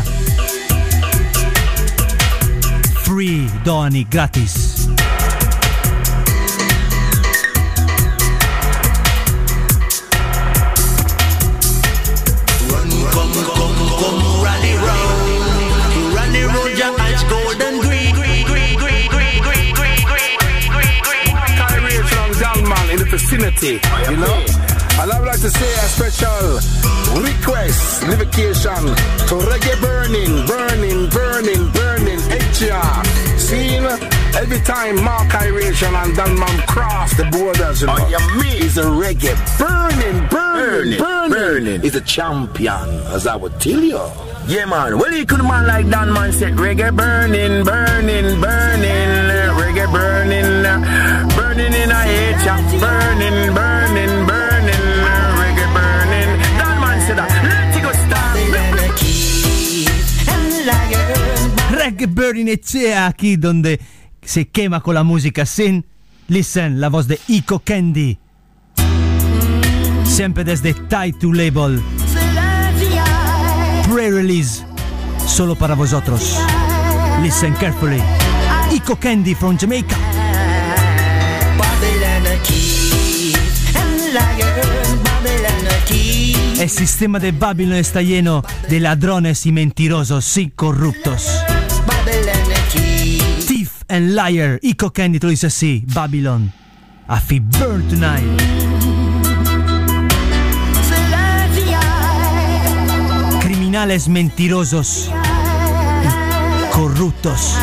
Free, Doani, gratis. Vicinity, you know. And I would like to say a special request, livocation to reggae burning, HR. Seen every time Mark Iration and Danman cross the borders, you know. Oh, you mean? He's a reggae burning. He's a champion, as I would tell you. Yeah, man. Well, you could man like Dan Man said, reggae burning, reggae burning in a age, burning, reggae burning. Dan Man said that. Let it go start. Reggae burning Echea, aquí donde se quema con la música sin. Listen, la voz de Iko Candy. Siempre desde Tattoo Label. Pre-release solo para vosotros. Listen carefully. Iko Candy from Jamaica. El sistema de Babylon está lleno de ladrones y mentirosos y corruptos. Thief and liar. Iko Candy te lo dice así. Babylon. I feel burn tonight. Criminales mentirosos, corruptos.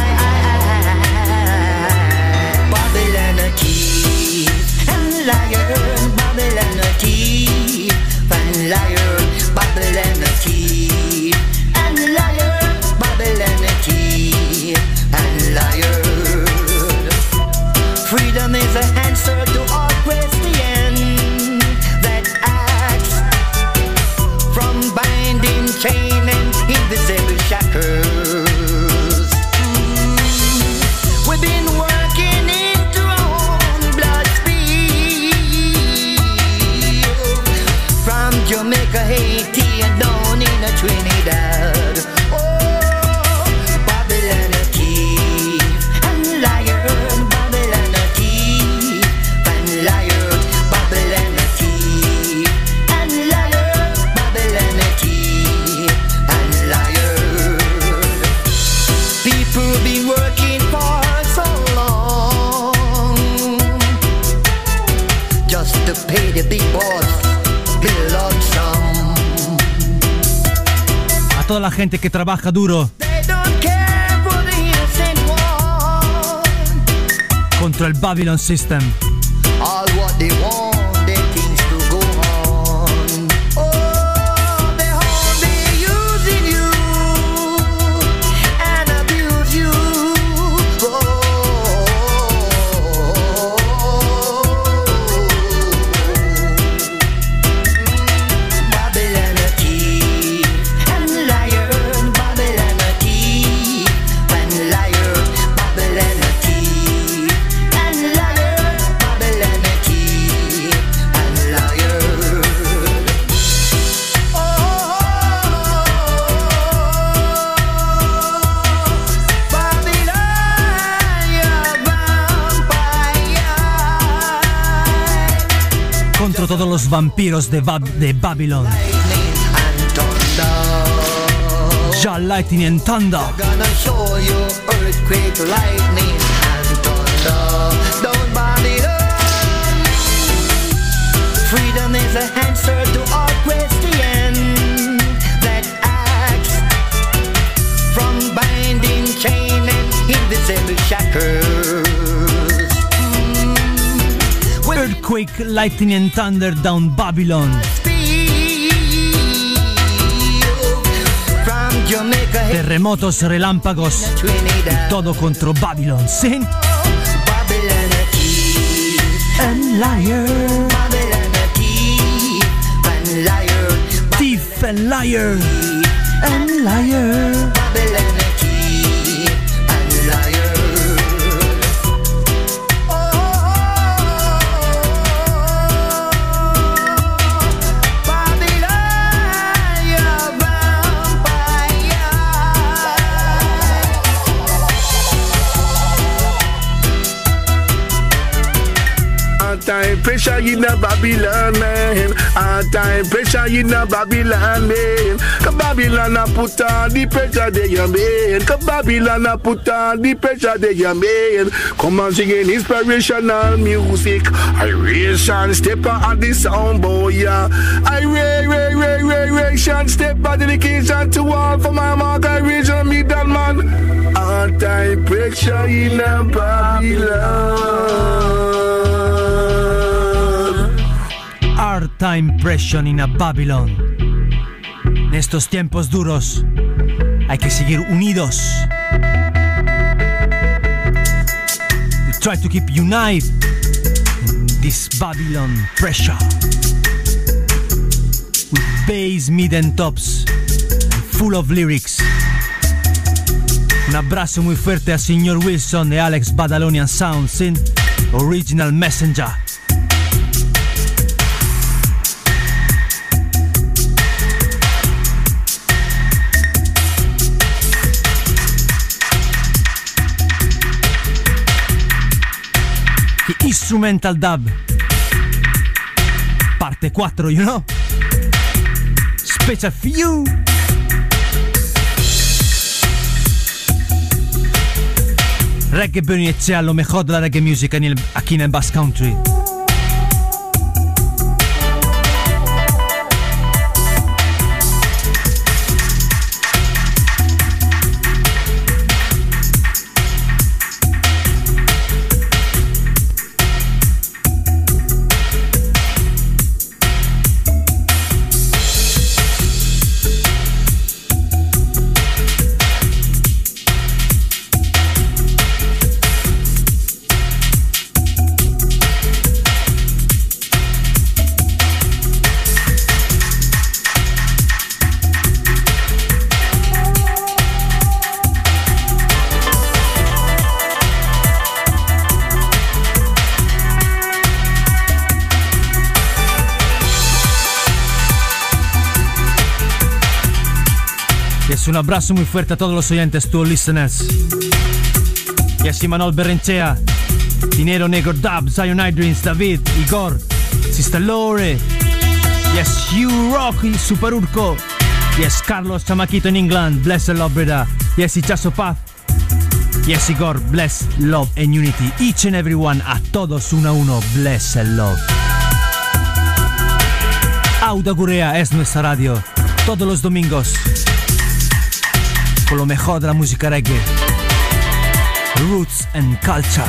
Freedom is the answer to all questions that asks from binding chain and invisible shackles. We've been working into our own bloodstream, from Jamaica, Haiti, and down in Trinidad. Oh, Babylon a thief and liar, Babylon a thief and liar, Babylon a thief and liar, Babylon a thief and liar. People been working for so long just to pay the big boss bill on some. A toda la gente que trabaja duro They don't care for the innocent one. contra el Babylon System. All what they want, they things to go on. Oh, they only using you and abuse you. Babylon a thief and liar, Babylon a thief and liar, Babylon a thief and liar, Babylon a thief and liar. Oh, Babylon, you're vampire. Contra todos los vampiros de Babylon. Jah Lightning and Thunder. Gonna show you earthquake, lightning, and thunder. Don't Babylon. Freedom is the answer to all questions that asks from binding chain and invisible shackles. Earthquake, Lightning and Thunder down Babylon. From Jamaica, Terremotos, relámpagos y todo contra Babylon. Sin Babylon a thief and liar, Babylon a thief and liar, Thief and liar. and liar, Babylon a thief and liar. Hard time pressure in a Babylon, man. Hard time pressure in a Babylon, man. Cause Babylon a put on the pressure they you man. Cause Babylon a put on the pressure they you man. Come on singing inspirational music. Iration step on the sound boy, yeah. Iration step on dedication to all for my mark. I region me that man. Hard time pressure in a Babylon. Hard time pressure in a Babylon. En estos tiempos duros hay que seguir unidos. We try to keep united in this Babylon pressure. With bass, mid and tops, full of lyrics. Un abrazo muy fuerte a Señor Wilson de Alex Badalonian Sounds in Original Messenger. The Instrumental Dub Parte 4, you know? Special for you. Reggae Burning Echea, lo mejor de la reggae music aquí en el Basque Country. Un abrazo muy fuerte a todos los oyentes, todos listeners. Y así Manuel Berrenchea, Dinero Negro Dub, Zion Idrins, David, Igor, Sister Lore, yes, Hugh Rock y Super Urco, yes, Carlos Chamaquito en England, bless and love, brother, yes, Ichazo Paz, yes, Igor, bless, love and unity, each and everyone, a todos uno a uno, bless and love. Auda Gurea es nuestra radio, todos los domingos. Con lo mejor de la música reggae, roots and culture,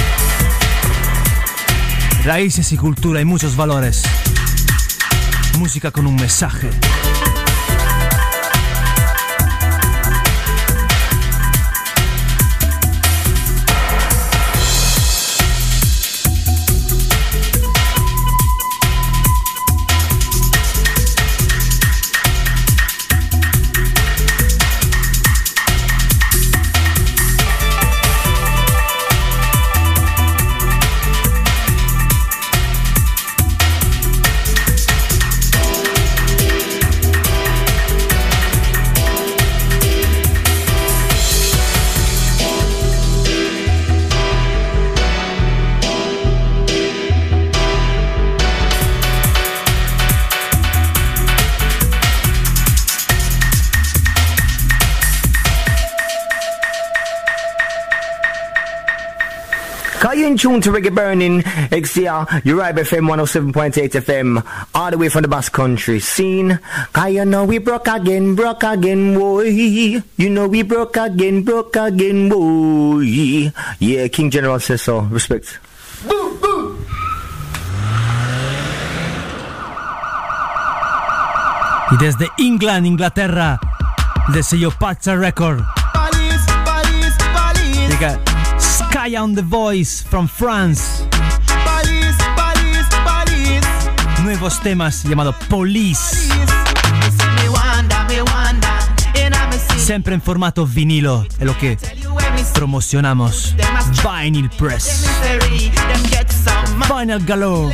raíces y cultura y muchos valores, música con un mensaje. In tune to Reggae Burning XCR, Uribe FM 107.8 FM, all the way from the Basque Country scene. Cause you know we broke again, boy. You know we broke again, boy. Yeah, King General says so. Respect. Boom, boom. Y desde England, Inglaterra, del sello Pacha Record, llega Sky on the Voice from France. Nuevos temas llamado Police. Siempre en formato vinilo, es lo que promocionamos. Vinyl Press. Vinyl Galore.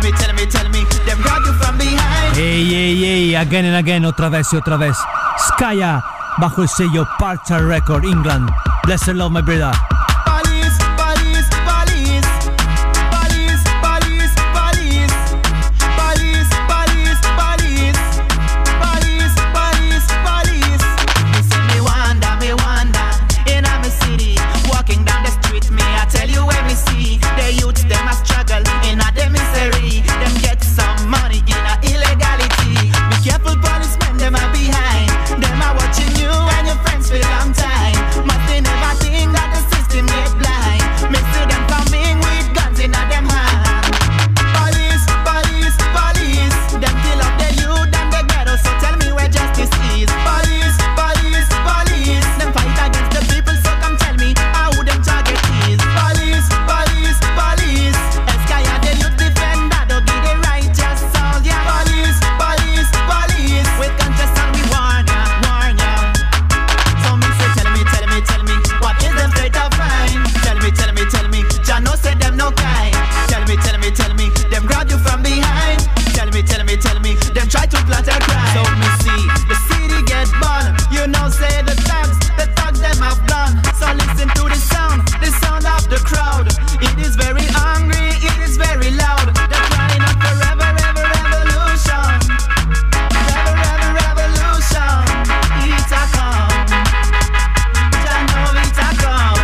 tell me, them grab you from behind. Ey, again and again, otra vez y otra vez. Skaya, bajo el sello Parcha Record, England. Bless and love, my brother. Police, police, police. Police, police, police. Police, police, police. Police, police, police. You see me wonder, in a me city. Walking down the street, me I tell you where me see. The youths, them a struggle, in a them misery. Them get some money in a illegality. Be careful, policemen, them are behind. Them are watching you and your friends for a long time. Must they never think that the system get blind. Me see them coming with guns in a them hand. Police, police, police. Them kill up the youth and the ghetto, so tell me where justice is. Police, police, police. Them fight against the people, so come tell me how them target is. Police, police, police. Skaya the youth defender, don't give the righteous soul, yeah. Police, police, police. With conscience and we warn ya, warn ya. So me say tell me, what is them state of mind? Tell me, Jah no say them no kind. Tell me, them grab you from behind. Tell me, them try to plot a crime. So me see, the city get burned. You know say the thugs them have done. So listen to the sound of the crowd. It is very hungry, it is very loud. They're crying out for revolution. Revolution. It's a come. Jah know it's a come.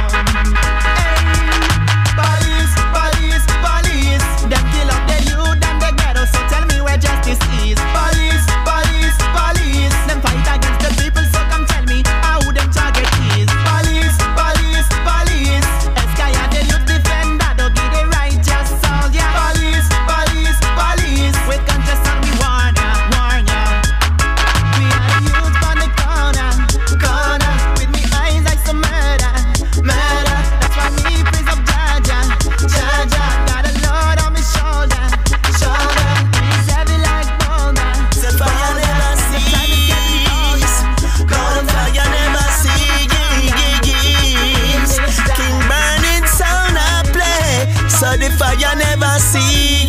Police, police, police. Them kill up the youth and the ghetto, so tell me where justice is. Police, police, police. Them fight against the people, so come tell me how them target is. Police, police, police. Skaya the youth defender, don't give the righteous soul, yeah. Police, police, police. With conscience and we warn ya, warn ya. We are the youth on the corner. With me eyes like some murder. That's why me praise up Jaja. Got a load on my shoulder. It's heavy like boulder. Set fire never cease. Gone fire never cease. King burning sound I play, so the fire never cease.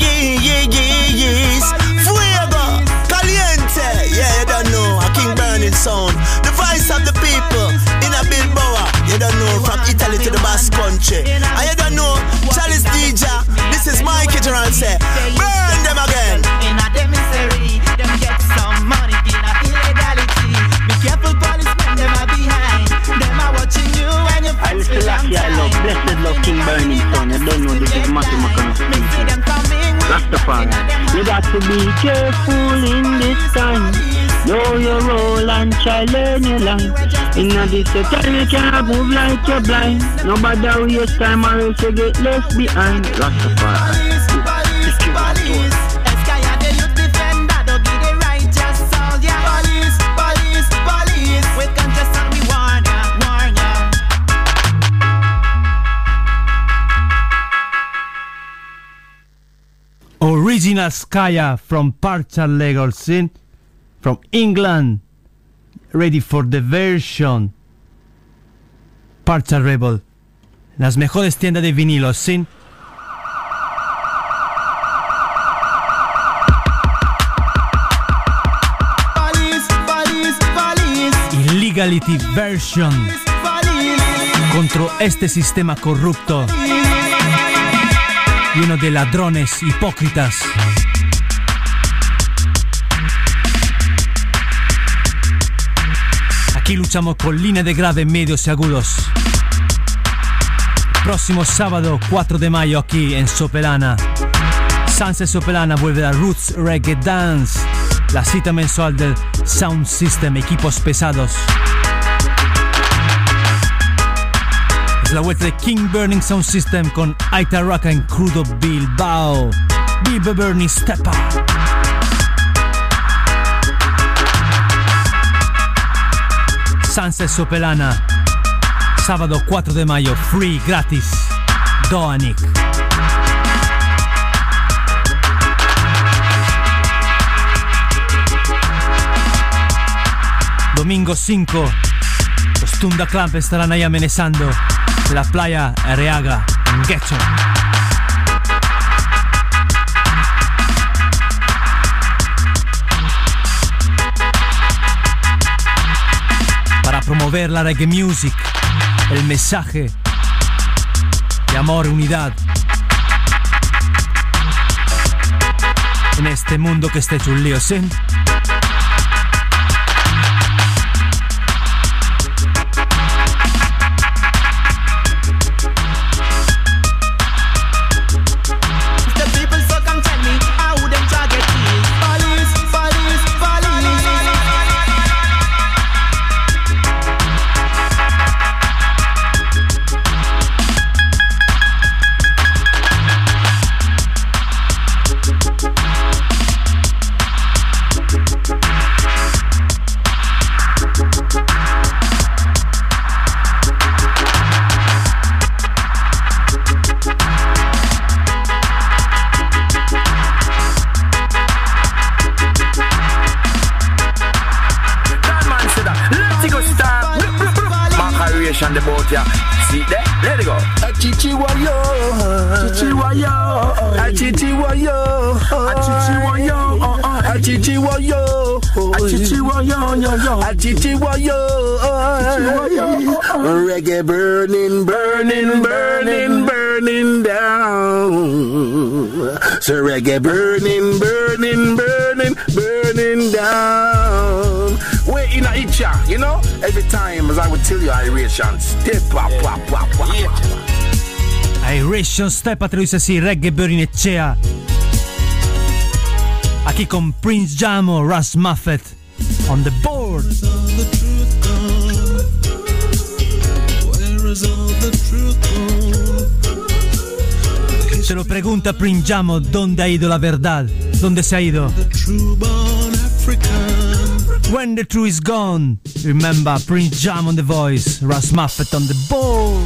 Fuego, caliente. Yeah, you don't know a king burning sound. The voice of the people in a Bilboa. You don't know from Italy to the Basque Country. And you don't know Chalice DJ. This is my Kitteran say, burn them again. In a them misery, them get some money in a illegality. Be careful, policemen, them are behind. Them are watching you and your friends feel Lucky, I love, blessed love King Burning Sound. You don't know this is Matthew McConaughey. Rastafari. You got to be careful in this time. Know your role and try learn your line. In this time you can't move like you're blind. Nobody waste time or else you get left behind. Rastafari. Skaya the youth defender, don't give the righteous soul, yeah. Police, police, police. With conscience and we warn ya. Original Skaya from Parcha Record scene from England. Ready for the version. Parcha Rebel. Las mejores tiendas de vinilos, ¿sí? Illegality version. Contra este sistema corrupto, lleno de ladrones hipócritas. Aquí luchamos con línea de grave, medios y agudos. Próximo sábado 4 de mayo aquí en Sopelana. Sunset Sopelana vuelve a Roots Reggae Dance, la cita mensual del Sound System, equipos pesados. Es la vuelta de King Burning Sound System con Aita Raka en Crudo Bilbao. Bill Bernie Step Up. Sunset Sopelana, sábado 4 de mayo, free, gratis. Doanik. Domingo 5, los Tunda Clamp estarán ahí amenazando la playa Areaga en Guecho. promover la reggae music, el mensaje de amor, unidad en este mundo que está hecho un lío, ¿sí? On the boat, yeah. See there? Let it go. Achichiwayo, Achichiwayo, Achichiwayo, Achichiwayo, Achichiwayo, Achichiwayo, Achichiwayo. Reggae burning, burning, burning, burning down. So reggae burning, burning, burning, burning down. We're in a itcha, you know? Every time, as I would tell you, Iration, step up, up, up, up. Iration Step attraverso sì, Reggae Burning Echea. Aquí con Prince Jamo, Russ Muffet on the board. Se lo pregunta Prince Jamo, ¿dónde ha ido la verdad? ¿Dónde se ha ido? When the truth is gone, remember Prince Jam on the voice, Russ Muffet on the board.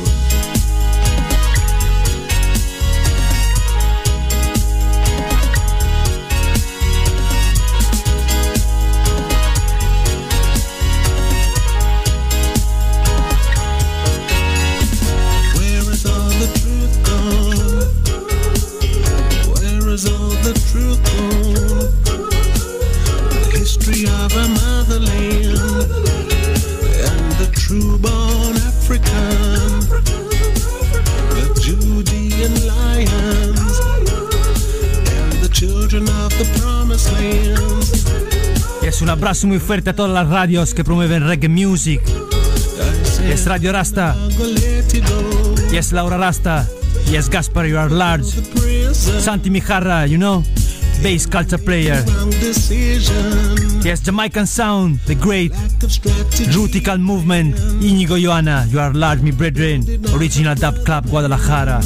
Where is all the truth gone? Where is all the truth gone? History of a motherland and the true-born African, the Judean lions and the children of the promised land. Yes, un abrazo muy fuerte a todas las radios que promueven reggae music. Yes, Radio Rasta. Yes, Laura Rasta. Yes, Gaspar, you are large. Santi Mijarra, you know, bass culture player. Yes, Jamaican sound, the great Rutical movement. Inigo Joana, you are large, me brethren. Original Dub Club, Guadalajara.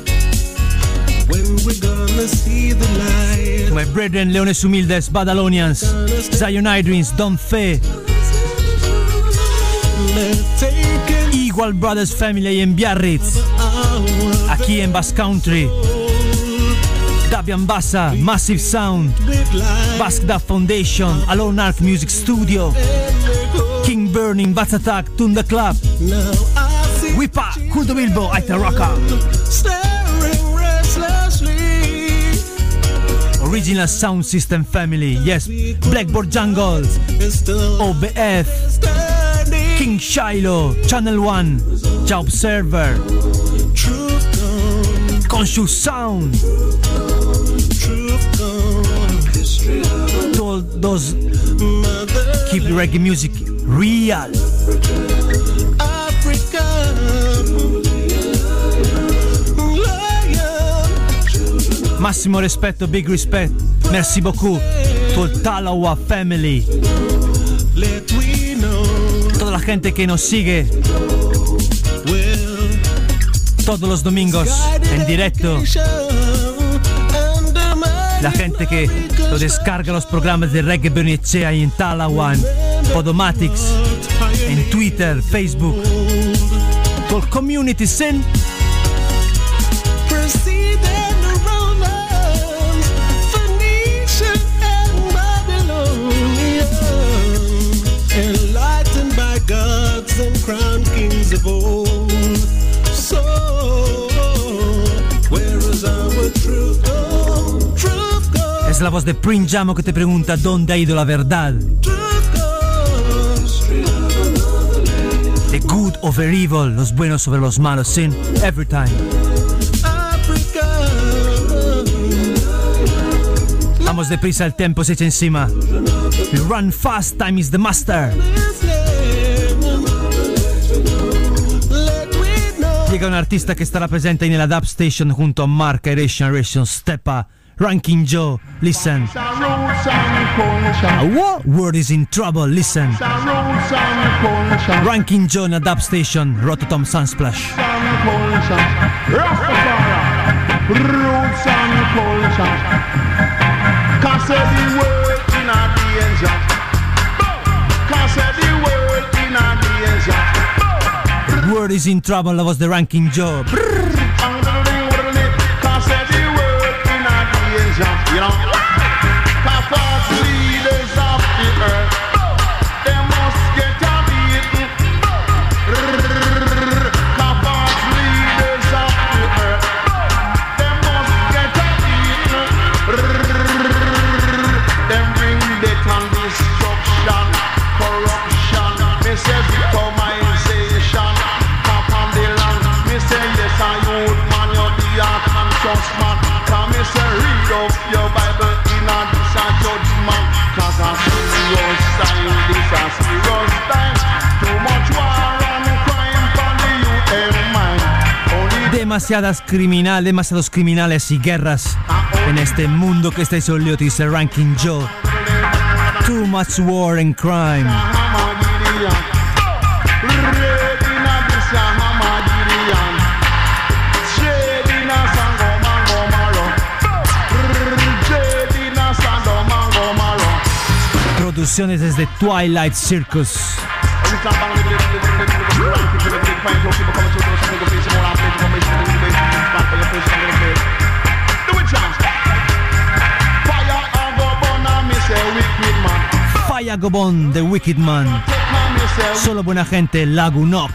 My brethren, Leones Humildes, Badalonians, Zion Idrins, Don Fe, Igual Brothers Family en Biarritz, aquí en Basque Country. Davian Bassa, Massive Sound, Basque Dub Foundation, Alone Arc Music Studio, King Burning, Bats Attack, Tunda Club, Wipa, Kuldo Bilbo, Aita Rocka, Original Sound System Family, yes, Blackboard Jungle, OBF, King Shiloh, Channel 1, Ja Observer, Conscious Sound, all those keep the reggae music real. Massimo rispetto, big respect, merci beaucoup to el Talawa family, toda la gente que nos sigue todos los domingos en directo, la gente que lo descarga los programas de Reggae Burning Echea en Talawa, en Podomatics, en Twitter, Facebook, todo el community sin. And crown kings of old. So, where is our truth gone? Truth gone. Es la voz de Prince Jamo que te pregunta dónde ha ido la verdad. good over evil, los buenos sobre los malos, sin every time. Vamos deprisa, el tiempo se echa encima. We run fast, time is the master. Llega un artista que estará presente en la Dub Station junto a Mark, Iration, Steppa, Ranking Joe, listen. What? World is in trouble, listen. Ranking Joe in a Dub Station, Rototom Sunsplash. Roots and culture. Cause the world in a danger. Cause the world in a danger. The world is in trouble, that was the Ranking Joe. Cause the world in a danger. You know, cause false leaders of the earth, they must get a beating. Cause false leaders of the earth, they must get a beating. Them bring death and destruction, corruption, victimization, top on the land. Me say yes, a youth man, you're the conscious man. Come me say read up your Bible in a this a judgment. Cause a serious time, this a serious time. Too much war and crime for the youth and mind. Demasiados criminales y guerras en este mundo que está solo, dice Ranking Joe. Too much war and crime. Producciones desde Twilight Circus. Fire Gobon, The Wicked Man. Solo buena gente, Lagunok.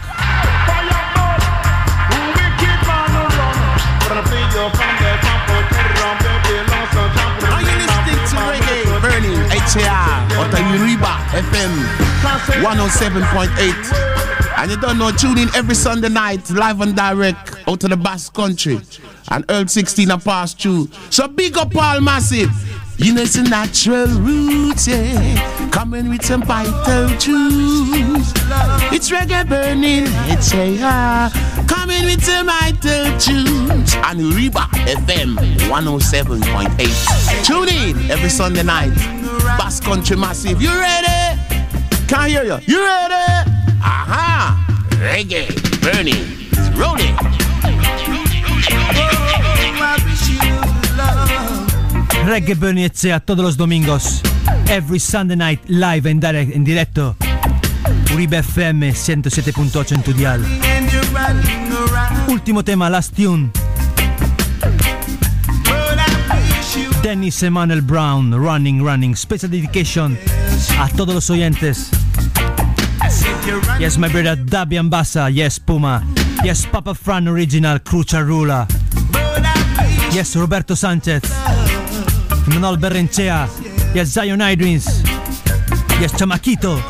Are you listening to Reggae Burning HAR on the Uribe FM 107.8? And you don't know, tune in every Sunday night, live and direct, out to the Basque Country. And Earl 16 are passed through. So big up all massive. You know it's a natural roots, yeah. Coming with some vital tunes. It's Reggae Burning, it's coming with some vital tunes. And Uribe FM 107.8. Tune in every Sunday night. Basque Country Massive. You ready? Can't hear you. You ready? Aha! Reggae Burning. It's rolling. Reggae Burning ECA todos los domingos. Every Sunday night, live and direct, en directo. Uribe FM 107.8 en tu dial. Último tema, last tune. Dennis Emmanuel Brown, Running. Special dedication a todos los oyentes. Yes, my brother Dabian Bassa. Yes, Puma. Yes, Papa Fran Original, Crucia Rula. Yes, Roberto Sanchez. Manol Berrencea. Yes, Zion Idrins. Yes, Chamaquito.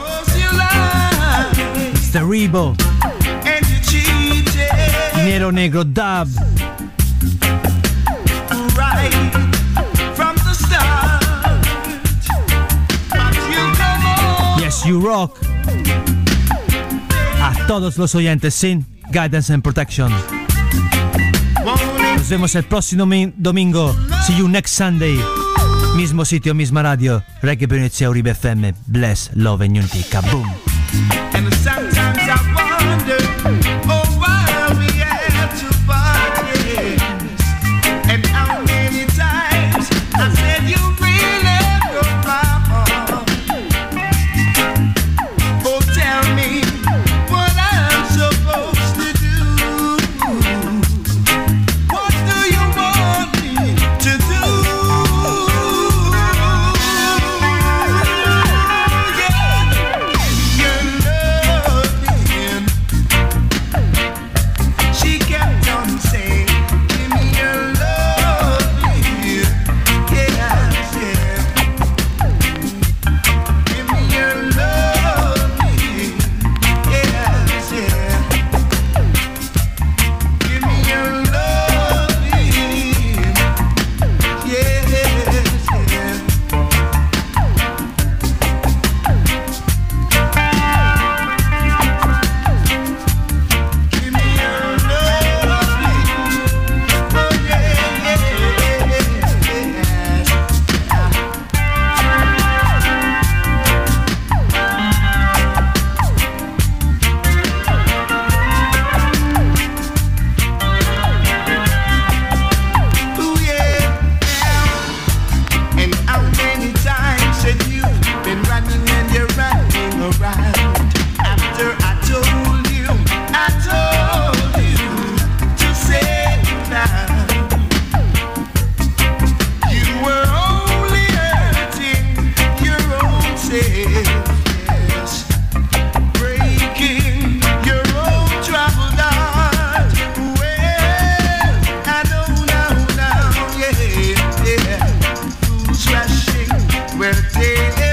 Mr. Rebo. Dinero Negro Dub. Yes, You Rock. A todos los oyentes sin Guidance and Protection. Nos vemos el próximo domingo. See you next Sunday. Mismo sitio, misma radio. Reggae Burning ECA, Uribe FM. Bless, love and unity. Kaboom. And sometimes I wonder, oh, why we have to party. And how many times I said you really broke my heart. Oh, tell me what I'm supposed to do. What do you want me to do? Your love day.